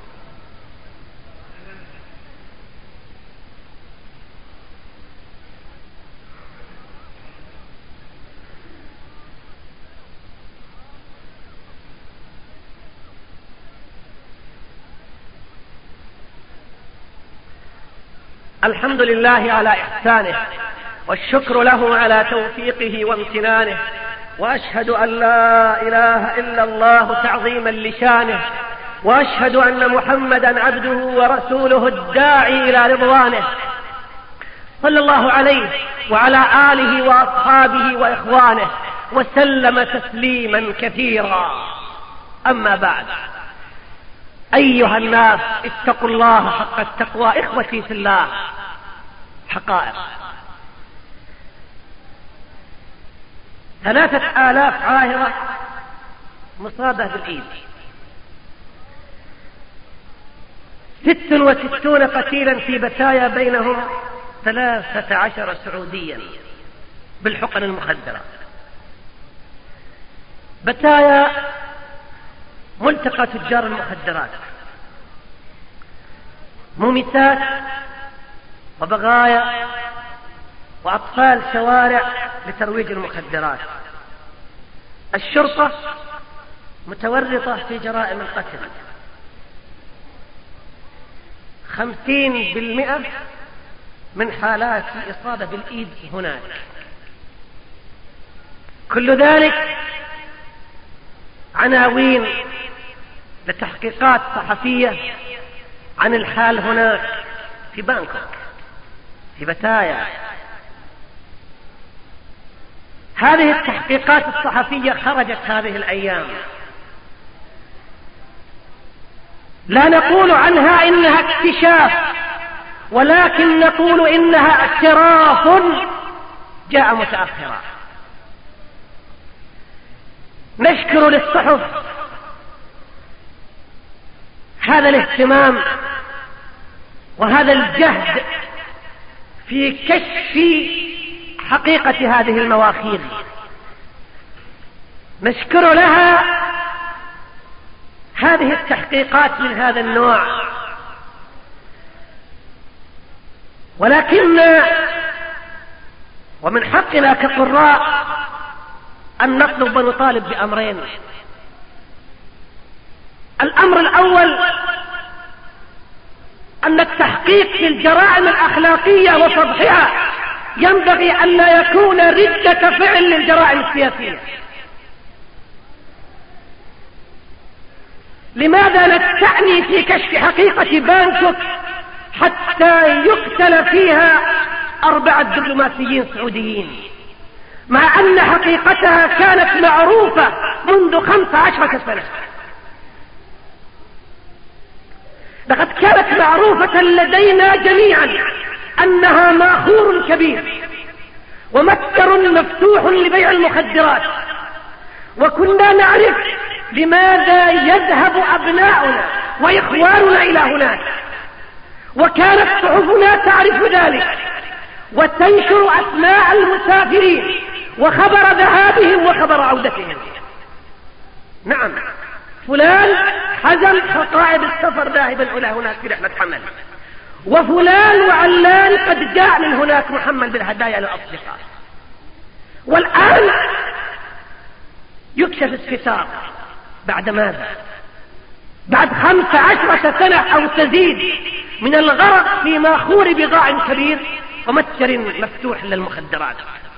الحمد لله على إحسانه، والشكر له على توفيقه وامتنانه، وأشهد أن لا إله إلا الله تعظيما لشانه، وأشهد أن محمدا عبده ورسوله الداعي إلى رضوانه، صلى الله عليه وعلى آله وأصحابه وإخوانه وسلم تسليما كثيرا. أما بعد، أيها الناس اتقوا الله حق التقوى. إخوتي في الله، حقائق 3000 عاهرة مصابة بالإيد، 66 قتيلا في بتايا، بينهم 13 سعوديا بالحقن المخدرة. بتايا ملتقى تجار المخدرات، مميتات وبغايا وأطفال شوارع لترويج المخدرات. الشرطة متورطة في جرائم القتل، 50% من حالات الإصابة بالإيد هناك. كل ذلك عناوين لتحقيقات صحفية عن الحال هناك في بانكوك، في بتايا. هذه التحقيقات الصحفية خرجت هذه الأيام، لا نقول عنها إنها اكتشاف، ولكن نقول إنها اعتراف جاء متأخرا. نشكر للصحف هذا الاهتمام وهذا الجهد في كشف حقيقة هذه المواخير، نشكر لها هذه التحقيقات من هذا النوع. ولكن ومن حقنا كقراء أن نطلب ونطالب بأمرين. الأمر الأول أن التحقيق في الجرائم الأخلاقية وفضحها ينبغي أن لا يكون ردة فعل للجرائم السياسية. لماذا نستعني في كشف حقيقة بانكوك حتى يقتل فيها 4 دبلوماسيين سعوديين، مع أن حقيقتها كانت معروفة منذ 15 سنة؟ لقد كانت معروفة لدينا جميعا أنها ماخور كبير ومتجر مفتوح لبيع المخدرات، وكنا نعرف لماذا يذهب أبناؤنا وإخواننا إلى هناك، وكانت صحفنا تعرف ذلك وتنشر أسماء المسافرين وخبر ذهابهم وخبر عودتهم. نعم، فلان حزم حقائب السفر ذاهبا إلى هناك في رحلة حمل، وفلان وعلان قد جاء من هناك محمل بالهدايا للأصدقاء. والآن يكشف الستار. بعد ماذا؟ بعد 15 سنة أو تزيد من الغرق في ماخور بضاع كبير ومتجر مفتوح للمخدرات.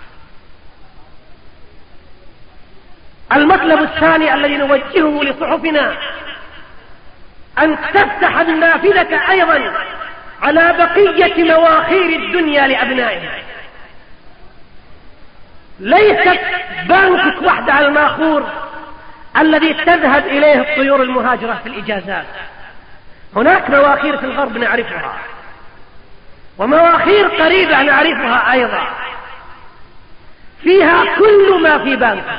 المطلب الثاني الذي نوجهه لصحفنا أن تفتح النافذة أيضا على بقية مواخير الدنيا لأبنائها. ليست بانكوك وحدها الماخور الذي تذهب إليه الطيور المهاجرة في الإجازات. هناك مواخير في الغرب نعرفها، ومواخير قريبة نعرفها أيضا، فيها كل ما في بانكوك.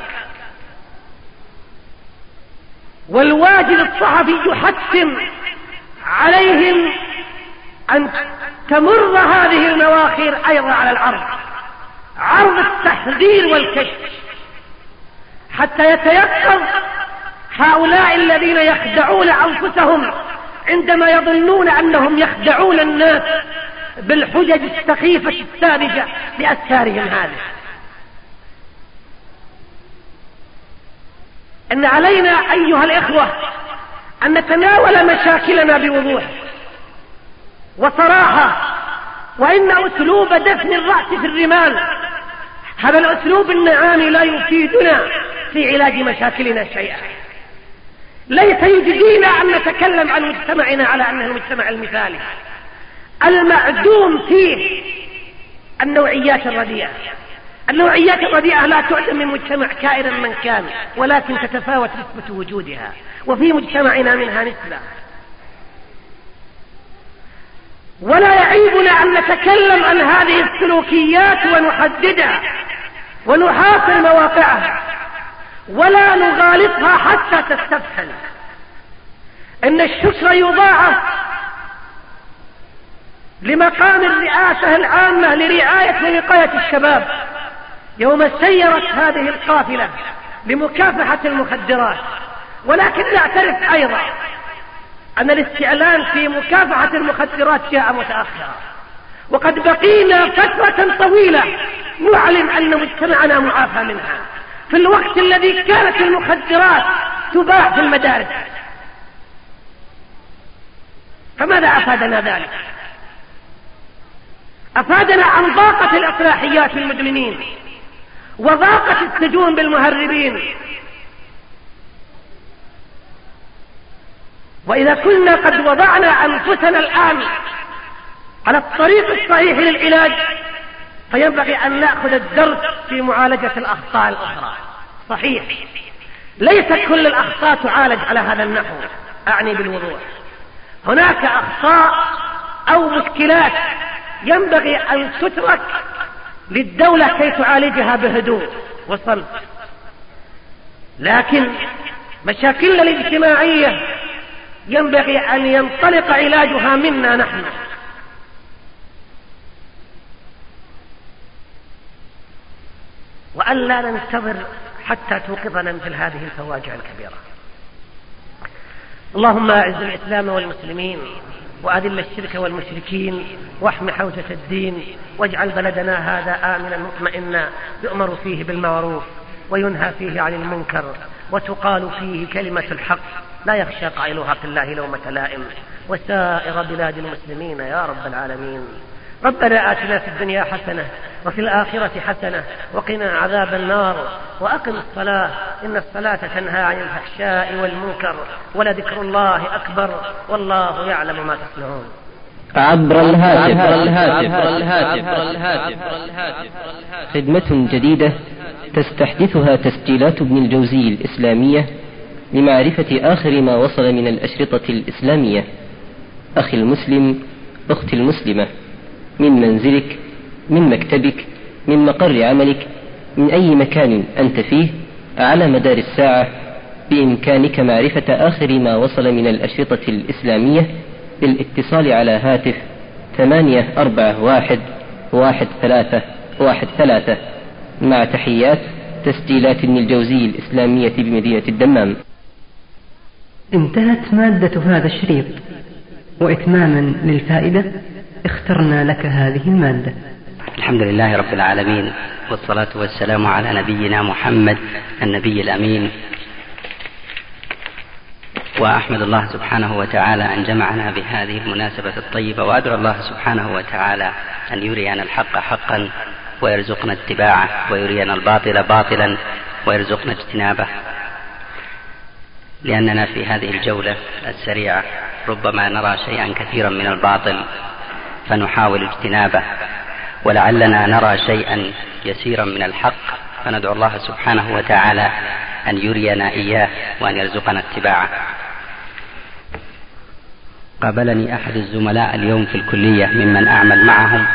والواجب الصحفي يحتم عليهم أن تمر هذه المواخير أيضا على العرض، عرض التحذير والكشف، حتى يتيقظ هؤلاء الذين يخدعون أنفسهم عندما يظنون أنهم يخدعون الناس بالحجج السخيفة الساذجة لأسفارهم هذه. إن علينا أيها الإخوة أن نتناول مشاكلنا بوضوح وصراحة، وإن أسلوب دفن الرأس في الرمال هذا الأسلوب النعامي لا يفيدنا في علاج مشاكلنا شيئا. ليس يجدينا أن نتكلم عن مجتمعنا على أنه المجتمع المثالي المعدوم فيه النوعيات الرديئة. النوعيات الرديئة لا تعدم من مجتمع كائنا من كان، ولكن تتفاوت نسبة وجودها، وفي مجتمعنا منها نسبة. ولا يعيبنا أن نتكلم عن هذه السلوكيات ونحددها ونحاصر مواقعها، ولا نغالطها حتى تستفحل. إن الشكر يضاعف لمقام الرئاسة العامة لرعاية ووقاية الشباب يوم سيرت هذه القافلة لمكافحة المخدرات، ولكن نعترف أيضا أن الاستعلان في مكافحة المخدرات جاء متأخرا، وقد بقينا فترة طويلة نعلن أن مجتمعنا معافى منها في الوقت الذي كانت المخدرات تباع في المدارس. فماذا أفادنا ذلك؟ أفادنا عن ضاقة الإصلاحيات بالمدمنين وضاقة السجون بالمهربين. وإذا كنا قد وضعنا أنفسنا الآن على الطريق الصحيح للعلاج، فينبغي أن نأخذ الدرس في معالجة الأخطاء الأخرى. صحيح ليست كل الأخطاء تعالج على هذا النحو، أعني بالوضوح. هناك أخطاء أو مشكلات ينبغي أن تترك للدولة كي تعالجها بهدوء وصلب، لكن مشاكلنا الاجتماعية ينبغي أن ينطلق علاجها منا نحن. لا ننتظر حتى توقظنا مثل هذه الفواجع الكبيرة. اللهم أعز الإسلام والمسلمين وأذل الشرك والمشركين واحم حوزة الدين، واجعل بلدنا هذا آمنا مطمئنا يؤمر فيه بالمعروف وينهى فيه عن المنكر وتقال فيه كلمة الحق لا يخشى قائلها في الله لومة لائم، وسائر بلاد المسلمين يا رب العالمين. ربنا آتنا في الدنيا حسنة وفي الآخرة حسنة وقنا عذاب النار، وأقم الصلاة إن الصلاة تنهى عن الفحشاء والمنكر، ولذكر الله أكبر والله يعلم ما تصنعون. عبر الهاتف خدمة جديدة تستحدثها تسجيلات ابن الجوزي الإسلامية لمعرفة آخر ما وصل من الأشرطة الإسلامية. أخي المسلم، أختي المسلمة، من منزلك، من مكتبك، من مقر عملك، من أي مكان أنت فيه على مدار الساعة بإمكانك معرفة آخر ما وصل من الأشرطة الإسلامية بالاتصال على هاتف 8411313 مع تحيات تسجيلات ابن الجوزي الإسلامية بمدينة الدمام. انتهت مادة هذا الشريط، وإتماما للفائدة اخترنا لك هذه المادة. الحمد لله رب العالمين، والصلاة والسلام على نبينا محمد النبي الأمين. وأحمد الله سبحانه وتعالى أن جمعنا بهذه المناسبة الطيبة، وأدعو الله سبحانه وتعالى أن يرينا الحق حقا ويرزقنا اتباعه، ويرينا الباطل باطلا ويرزقنا اجتنابه، لأننا في هذه الجولة السريعة ربما نرى شيئا كثيرا من الباطل فنحاول اجتنابه، ولعلنا نرى شيئا يسيرا من الحق فندعو الله سبحانه وتعالى أن يرينا إياه وأن يرزقنا اتباعه. قابلني أحد الزملاء اليوم في الكلية ممن أعمل معهم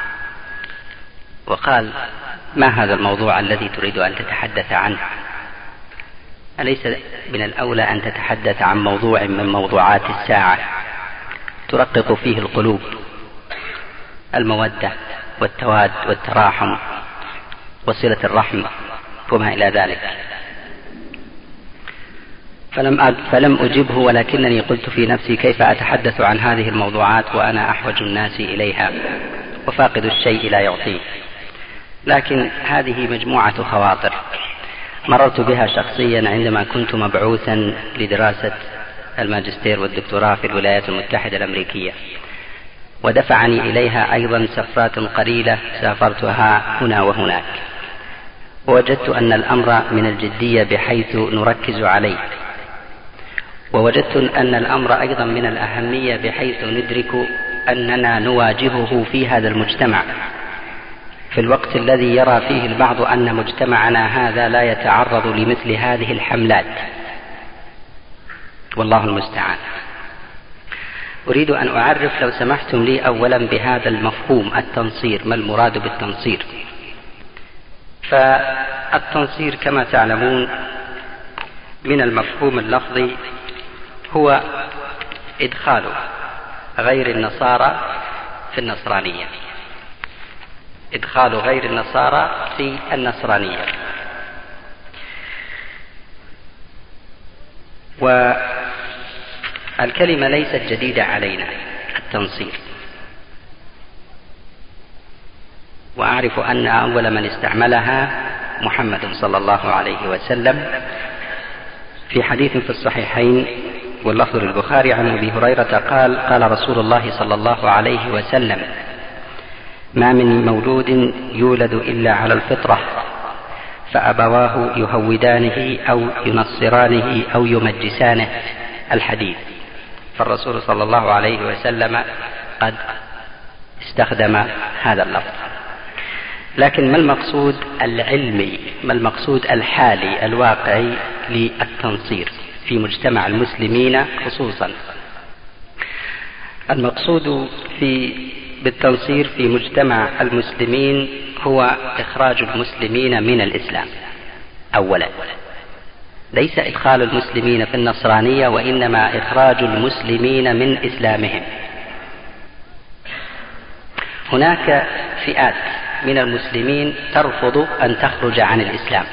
وقال: ما هذا الموضوع الذي تريد أن تتحدث عنه؟ أليس من الأولى أن تتحدث عن موضوع من موضوعات الساعة ترقق فيه القلوب، المودة والتواد والتراحم وصلة الرحم وما إلى ذلك؟ فلم أجبه، ولكنني قلت في نفسي: كيف أتحدث عن هذه الموضوعات وأنا أحوج الناس إليها وفاقد الشيء لا يعطيه؟ لكن هذه مجموعة خواطر مررت بها شخصيا عندما كنت مبعوثا لدراسة الماجستير والدكتوراه في الولايات المتحدة الأمريكية، ودفعني إليها أيضا سفرات قليلة سافرتها هنا وهناك، ووجدت أن الأمر من الجدية بحيث نركز عليه، ووجدت أن الأمر أيضا من الأهمية بحيث ندرك أننا نواجهه في هذا المجتمع في الوقت الذي يرى فيه البعض أن مجتمعنا هذا لا يتعرض لمثل هذه الحملات، والله المستعان. أريد أن أعرف لو سمحتم لي أولا بهذا المفهوم التنصير، ما المراد بالتنصير؟ فالتنصير كما تعلمون من المفهوم اللفظي هو إدخال غير النصارى في النصرانية، إدخال غير النصارى في النصرانية. والكلمة ليست جديدة علينا، التنصير، وأعرف أن أول من استعملها محمد صلى الله عليه وسلم في حديث في الصحيحين واللفظ للبخاري عن أبي هريرة قال: قال رسول الله صلى الله عليه وسلم: ما من مولود يولد إلا على الفطرة، فأبواه يهودانه أو ينصرانه أو يمجسانه. الحديث. فالرسول صلى الله عليه وسلم قد استخدم هذا اللفظ، لكن ما المقصود العلمي، ما المقصود الحالي الواقعي للتنصير في مجتمع المسلمين خصوصا؟ المقصود بالتنصير في مجتمع المسلمين هو إخراج المسلمين من الإسلام أولا، ليس إدخال المسلمين في النصرانية، وإنما إخراج المسلمين من إسلامهم. هناك فئات من المسلمين ترفض أن تخرج عن الإسلام.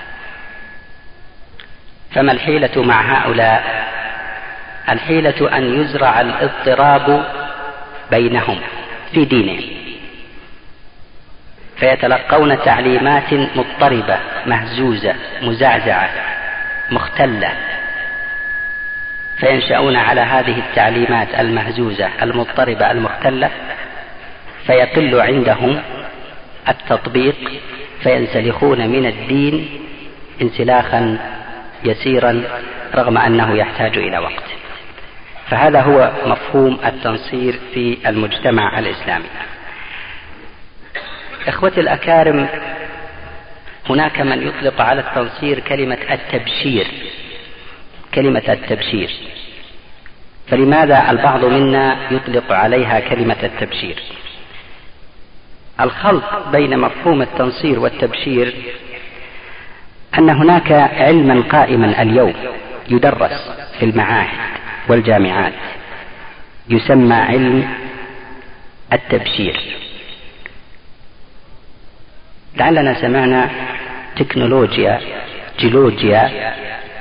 فما الحيلة مع هؤلاء؟ الحيلة أن يزرع الاضطراب بينهم في دينهم، فيتلقون تعليمات مضطربة مهزوزة مزعزعة مختلة، فينشأون على هذه التعليمات المهزوزة المضطربة المختلة، فيقل عندهم التطبيق، فينسلخون من الدين انسلاخا يسيرا رغم أنه يحتاج إلى وقت. فهذا هو مفهوم التنصير في المجتمع الإسلامي. إخوتي الأكارم، هناك من يطلق على التنصير كلمة التبشير. فلماذا البعض منا يطلق عليها كلمة التبشير؟ الخلط بين مفهوم التنصير والتبشير أن هناك علما قائما اليوم يدرس في المعاهد والجامعات يسمى علم التبشير. لعلنا سمعنا تكنولوجيا، جيولوجيا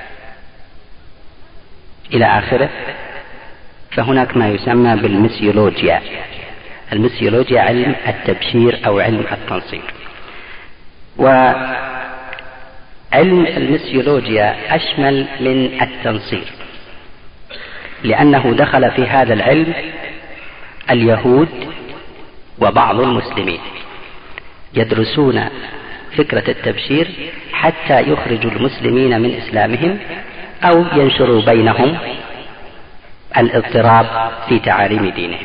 إلى آخره، فهناك ما يسمى بالميسيولوجيا. الميسيولوجيا علم التبشير أو علم التنصير. وعلم الميسيولوجيا أشمل من التنصير، لأنه دخل في هذا العلم اليهود وبعض المسلمين يدرسون فكرة التبشير حتى يخرجوا المسلمين من إسلامهم أو ينشروا بينهم الاضطراب في تعاليم دينهم.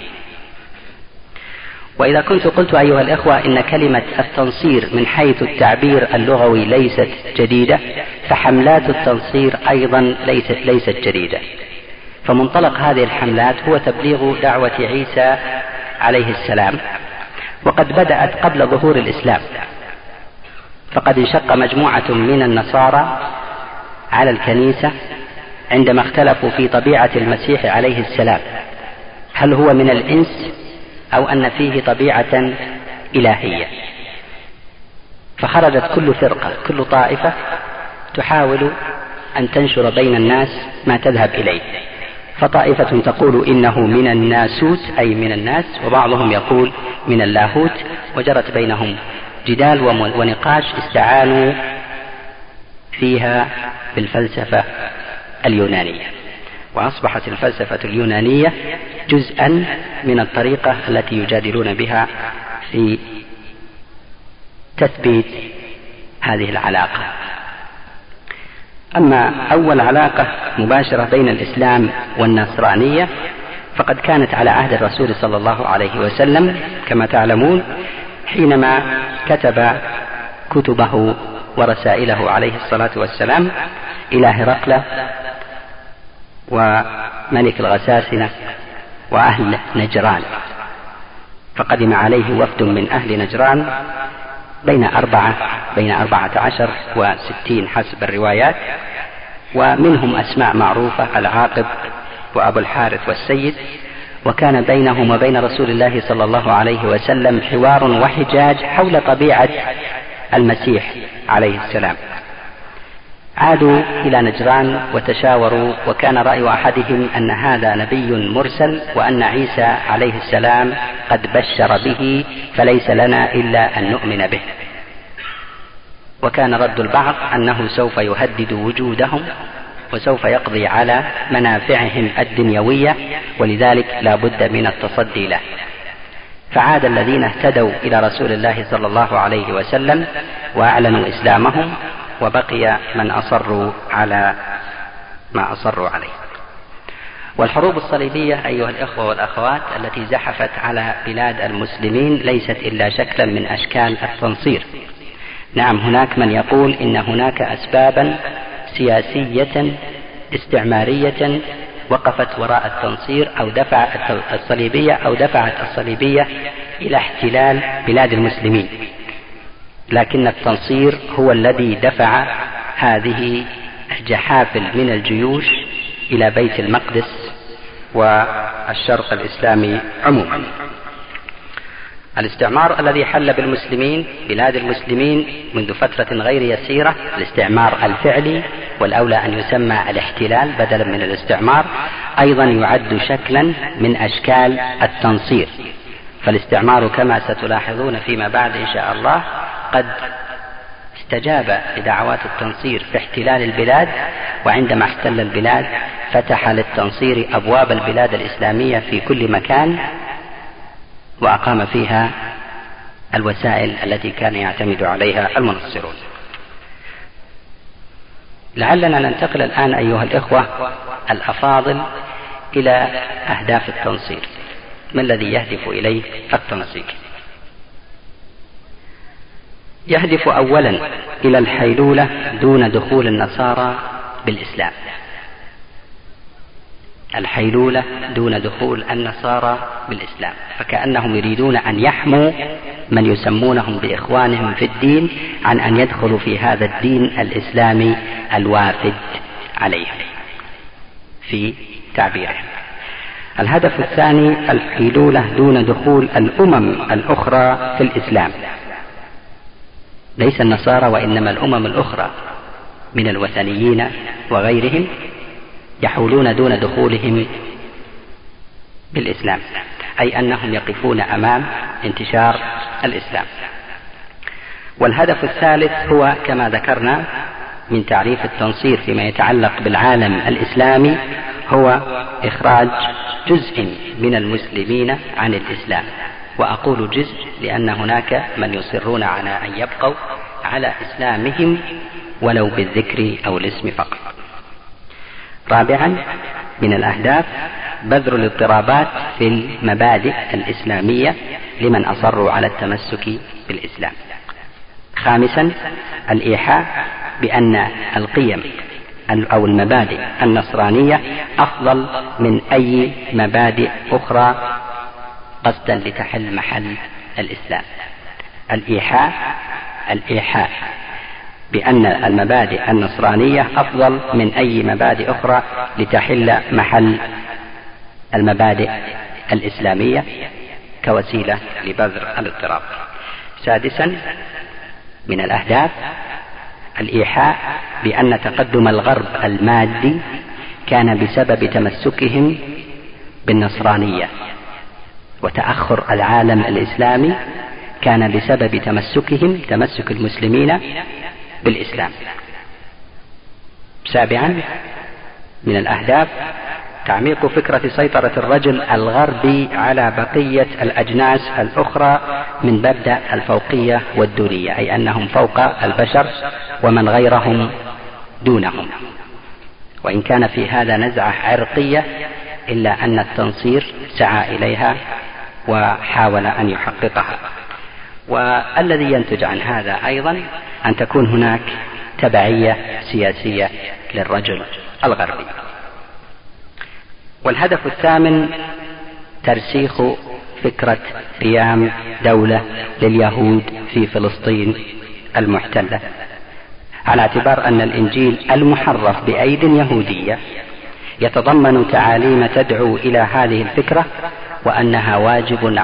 وإذا كنت قلت أيها الإخوة إن كلمة التنصير من حيث التعبير اللغوي ليست جديدة، فحملات التنصير أيضا ليست جديدة. فمنطلق هذه الحملات هو تبليغ دعوة عيسى عليه السلام، وقد بدأت قبل ظهور الإسلام، فقد انشق مجموعة من النصارى على الكنيسة عندما اختلفوا في طبيعة المسيح عليه السلام، هل هو من الإنس أو أن فيه طبيعة إلهية. فخرجت كل فرقة، كل طائفة تحاول أن تنشر بين الناس ما تذهب إليه، فطائفة تقول إنه من الناسوت أي من الناس، وبعضهم يقول من اللاهوت، وجرت بينهم جدال ونقاش استعانوا فيها بالفلسفة اليونانية، وأصبحت الفلسفة اليونانية جزءا من الطريقة التي يجادلون بها في تثبيت هذه العلاقة. أما أول علاقة مباشرة بين الإسلام والنصرانية فقد كانت على عهد الرسول صلى الله عليه وسلم كما تعلمون، حينما كتب كتبه ورسائله عليه الصلاة والسلام إلى هرقل وملك الغساسنة وأهل نجران، فقدم عليه وفد من أهل نجران بين 14 و60 حسب الروايات، ومنهم أسماء معروفة: العاقب وأبو الحارث والسيد. وكان بينهم وبين رسول الله صلى الله عليه وسلم حوار وحجاج حول طبيعة المسيح عليه السلام. عادوا إلى نجران وتشاوروا، وكان رأي أحدهم أن هذا نبي مرسل وأن عيسى عليه السلام قد بشر به، فليس لنا إلا أن نؤمن به. وكان رد البعض أنه سوف يهدد وجودهم وسوف يقضي على منافعهم الدنيوية، ولذلك لا بد من التصدي له. فعاد الذين اهتدوا إلى رسول الله صلى الله عليه وسلم وأعلنوا إسلامهم، وبقي من أصروا على ما أصروا عليه. والحروب الصليبية أيها الإخوة والأخوات التي زحفت على بلاد المسلمين ليست إلا شكلا من أشكال التنصير. نعم، هناك من يقول إن هناك أسبابا سياسية استعمارية وقفت وراء التنصير أو دفعت الصليبية إلى احتلال بلاد المسلمين، لكن التنصير هو الذي دفع هذه الجحافل من الجيوش إلى بيت المقدس والشرق الإسلامي عموما. الاستعمار الذي حل بالمسلمين بلاد المسلمين منذ فترة غير يسيرة، الاستعمار الفعلي، والأولى أن يسمى الاحتلال بدلا من الاستعمار، أيضا يعد شكلا من أشكال التنصير. فالاستعمار كما ستلاحظون فيما بعد إن شاء الله قد استجاب لدعوات التنصير في احتلال البلاد، وعندما احتل البلاد فتح للتنصير أبواب البلاد الإسلامية في كل مكان، وأقام فيها الوسائل التي كان يعتمد عليها المنصرون. لعلنا ننتقل الآن أيها الإخوة الأفاضل إلى أهداف التنصير. ما الذي يهدف إليه التنصير؟ يهدف أولا إلى الحيلولة دون دخول النصارى بالإسلام. الحيلولة دون دخول النصارى بالإسلام، فكأنهم يريدون أن يحموا من يسمونهم بإخوانهم في الدين عن أن يدخلوا في هذا الدين الإسلامي الوافد عليهم في تعبيرهم. الهدف الثاني الحيلولة دون دخول الأمم الأخرى في الإسلام، ليس النصارى وإنما الأمم الأخرى من الوثنيين وغيرهم يحولون دون دخولهم بالإسلام، أي أنهم يقفون أمام انتشار الإسلام. والهدف الثالث هو كما ذكرنا من تعريف التنصير فيما يتعلق بالعالم الإسلامي، هو إخراج جزء من المسلمين عن الإسلام. وأقول جزء لأن هناك من يصرون على أن يبقوا على إسلامهم ولو بالذكر أو الاسم فقط. رابعا من الأهداف بذر الاضطرابات في المبادئ الإسلامية لمن أصروا على التمسك بالإسلام. خامسا الإيحاء بأن القيم أو المبادئ النصرانية أفضل من أي مبادئ أخرى قصدا لتحل محل الإسلام. الإيحاء بأن المبادئ النصرانية أفضل من أي مبادئ أخرى لتحل محل المبادئ الإسلامية كوسيلة لبذر الاضطراب. سادسا من الأهداف الإيحاء بأن تقدم الغرب المادي كان بسبب تمسكهم بالنصرانية، وتأخر العالم الإسلامي كان بسبب تمسك المسلمين بالإسلام. سابعا من الأهداف تعميق فكرة سيطرة الرجل الغربي على بقية الأجناس الأخرى من مبدأ الفوقية والدونية، أي أنهم فوق البشر ومن غيرهم دونهم. وإن كان في هذا نزعة عرقية إلا أن التنصير سعى إليها وحاول أن يحققها. والذي ينتج عن هذا أيضا أن تكون هناك تبعية سياسية للرجل الغربي. والهدف الثامن ترسيخ فكرة قيام دولة لليهود في فلسطين المحتلة، على اعتبار أن الإنجيل المحرف بأيد يهودية يتضمن تعاليم تدعو إلى هذه الفكرة، وأنها واجب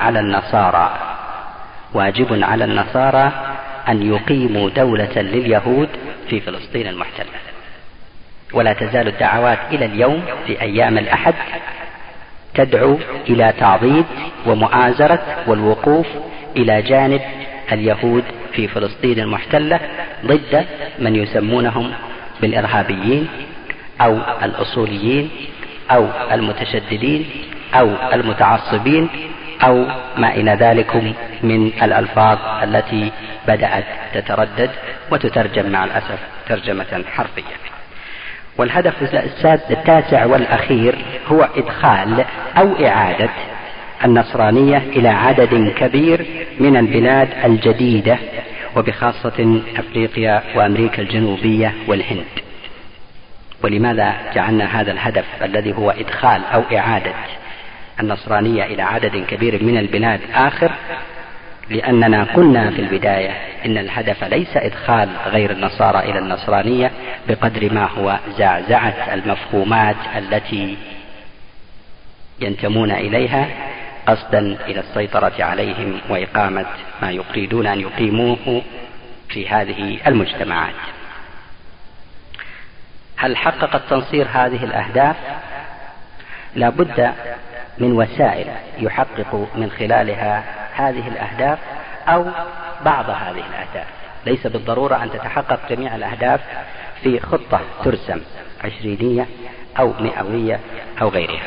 على النصارى أن يقيموا دولة لليهود في فلسطين المحتلة. ولا تزال الدعوات إلى اليوم في أيام الأحد تدعو إلى تعضيد ومؤازرة والوقوف إلى جانب اليهود في فلسطين المحتلة ضد من يسمونهم بالإرهابيين أو الأصوليين أو المتشددين أو المتعصبين أو ما إلى ذلك من الألفاظ التي بدأت تتردد وتترجم مع الأسف ترجمة حرفية. والهدف التاسع والأخير هو إدخال أو إعادة النصرانية إلى عدد كبير من البلاد الجديدة، وبخاصة أفريقيا وأمريكا الجنوبية والهند. ولماذا جعلنا هذا الهدف الذي هو إدخال أو إعادة النصرانية إلى عدد كبير من البلاد آخر؟ لأننا قلنا في البداية إن الهدف ليس إدخال غير النصارى إلى النصرانية بقدر ما هو زعزعة المفهومات التي ينتمون إليها قصدا إلى السيطرة عليهم وإقامة ما يريدون أن يقيموه في هذه المجتمعات. هل حقق التنصير هذه الأهداف؟ لا بد من وسائل يحقق من خلالها هذه الأهداف أو بعض هذه الأهداف. ليس بالضرورة أن تتحقق جميع الأهداف في خطة ترسم 20 أو 100 أو غيرها.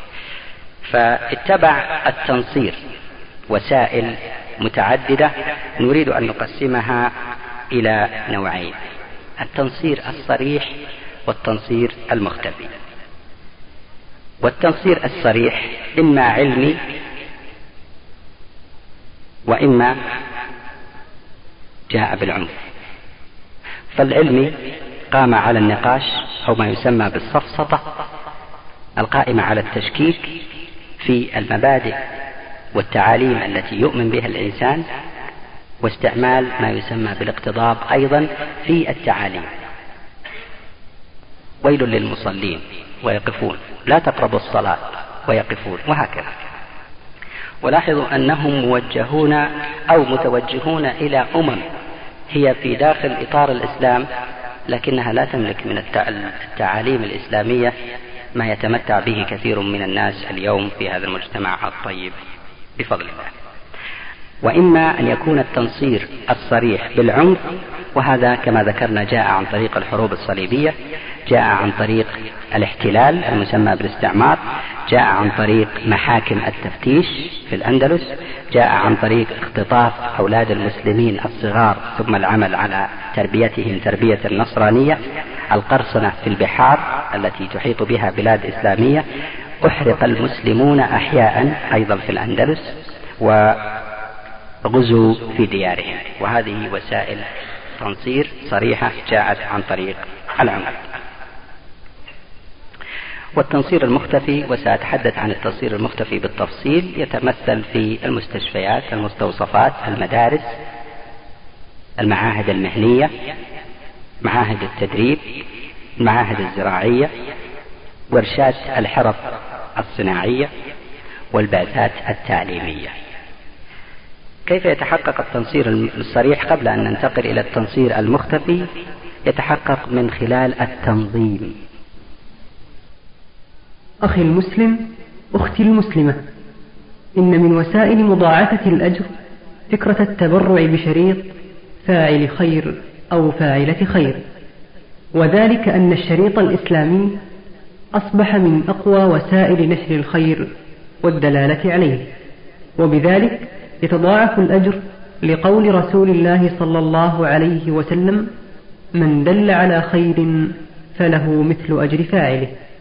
فاتبع التنصير وسائل متعددة نريد أن نقسمها إلى نوعين: التنصير الصريح والتنصير المختفي. والتنصير الصريح إما علمي وإما جاء بالعنف. فالعلمي قام على النقاش أو ما يسمى بالسفسطة القائمة على التشكيك في المبادئ والتعاليم التي يؤمن بها الإنسان، واستعمال ما يسمى بالاقتضاب أيضا في التعاليم. ويل للمصلين ويقفون، لا تقربوا الصلاة ويقفون، وهكذا. ولاحظوا أنهم موجهون أو متوجهون إلى هي في داخل إطار الإسلام، لكنها لا تملك من التعاليم الإسلامية ما يتمتع به كثير من الناس اليوم في هذا المجتمع الطيب بفضل الله. وإما أن يكون التنصير الصريح بالعنف، وهذا كما ذكرنا جاء عن طريق الحروب الصليبية، جاء عن طريق الاحتلال المسمى بالاستعمار، جاء عن طريق محاكم التفتيش في الأندلس، جاء عن طريق اختطاف أولاد المسلمين الصغار ثم العمل على تربيتهم تربية النصرانية، القرصنة في البحار التي تحيط بها بلاد إسلامية، أحرق المسلمون أحياء أيضا في الأندلس وغزوا في ديارهم. وهذه وسائل تنصير صريحة جاءت عن طريق العنف. والتنصير المختفي، وسأتحدث عن التنصير المختفي بالتفصيل، يتمثل في المستشفيات، المستوصفات، المدارس، المعاهد المهنية، معاهد التدريب، المعاهد الزراعية، ورشات الحرف الصناعية، والبعثات التعليمية. كيف يتحقق التنصير الصريح؟ قبل أن ننتقل إلى التنصير المختفي، يتحقق من خلال التنظيم. أخي المسلم، أختي المسلمة، إن من وسائل مضاعفة الأجر فكرة التبرع بشريط فاعل خير أو فاعلة خير، وذلك أن الشريط الإسلامي أصبح من أقوى وسائل نشر الخير والدلالة عليه، وبذلك يتضاعف الأجر لقول رسول الله صلى الله عليه وسلم: من دل على خير فله مثل أجر فاعله.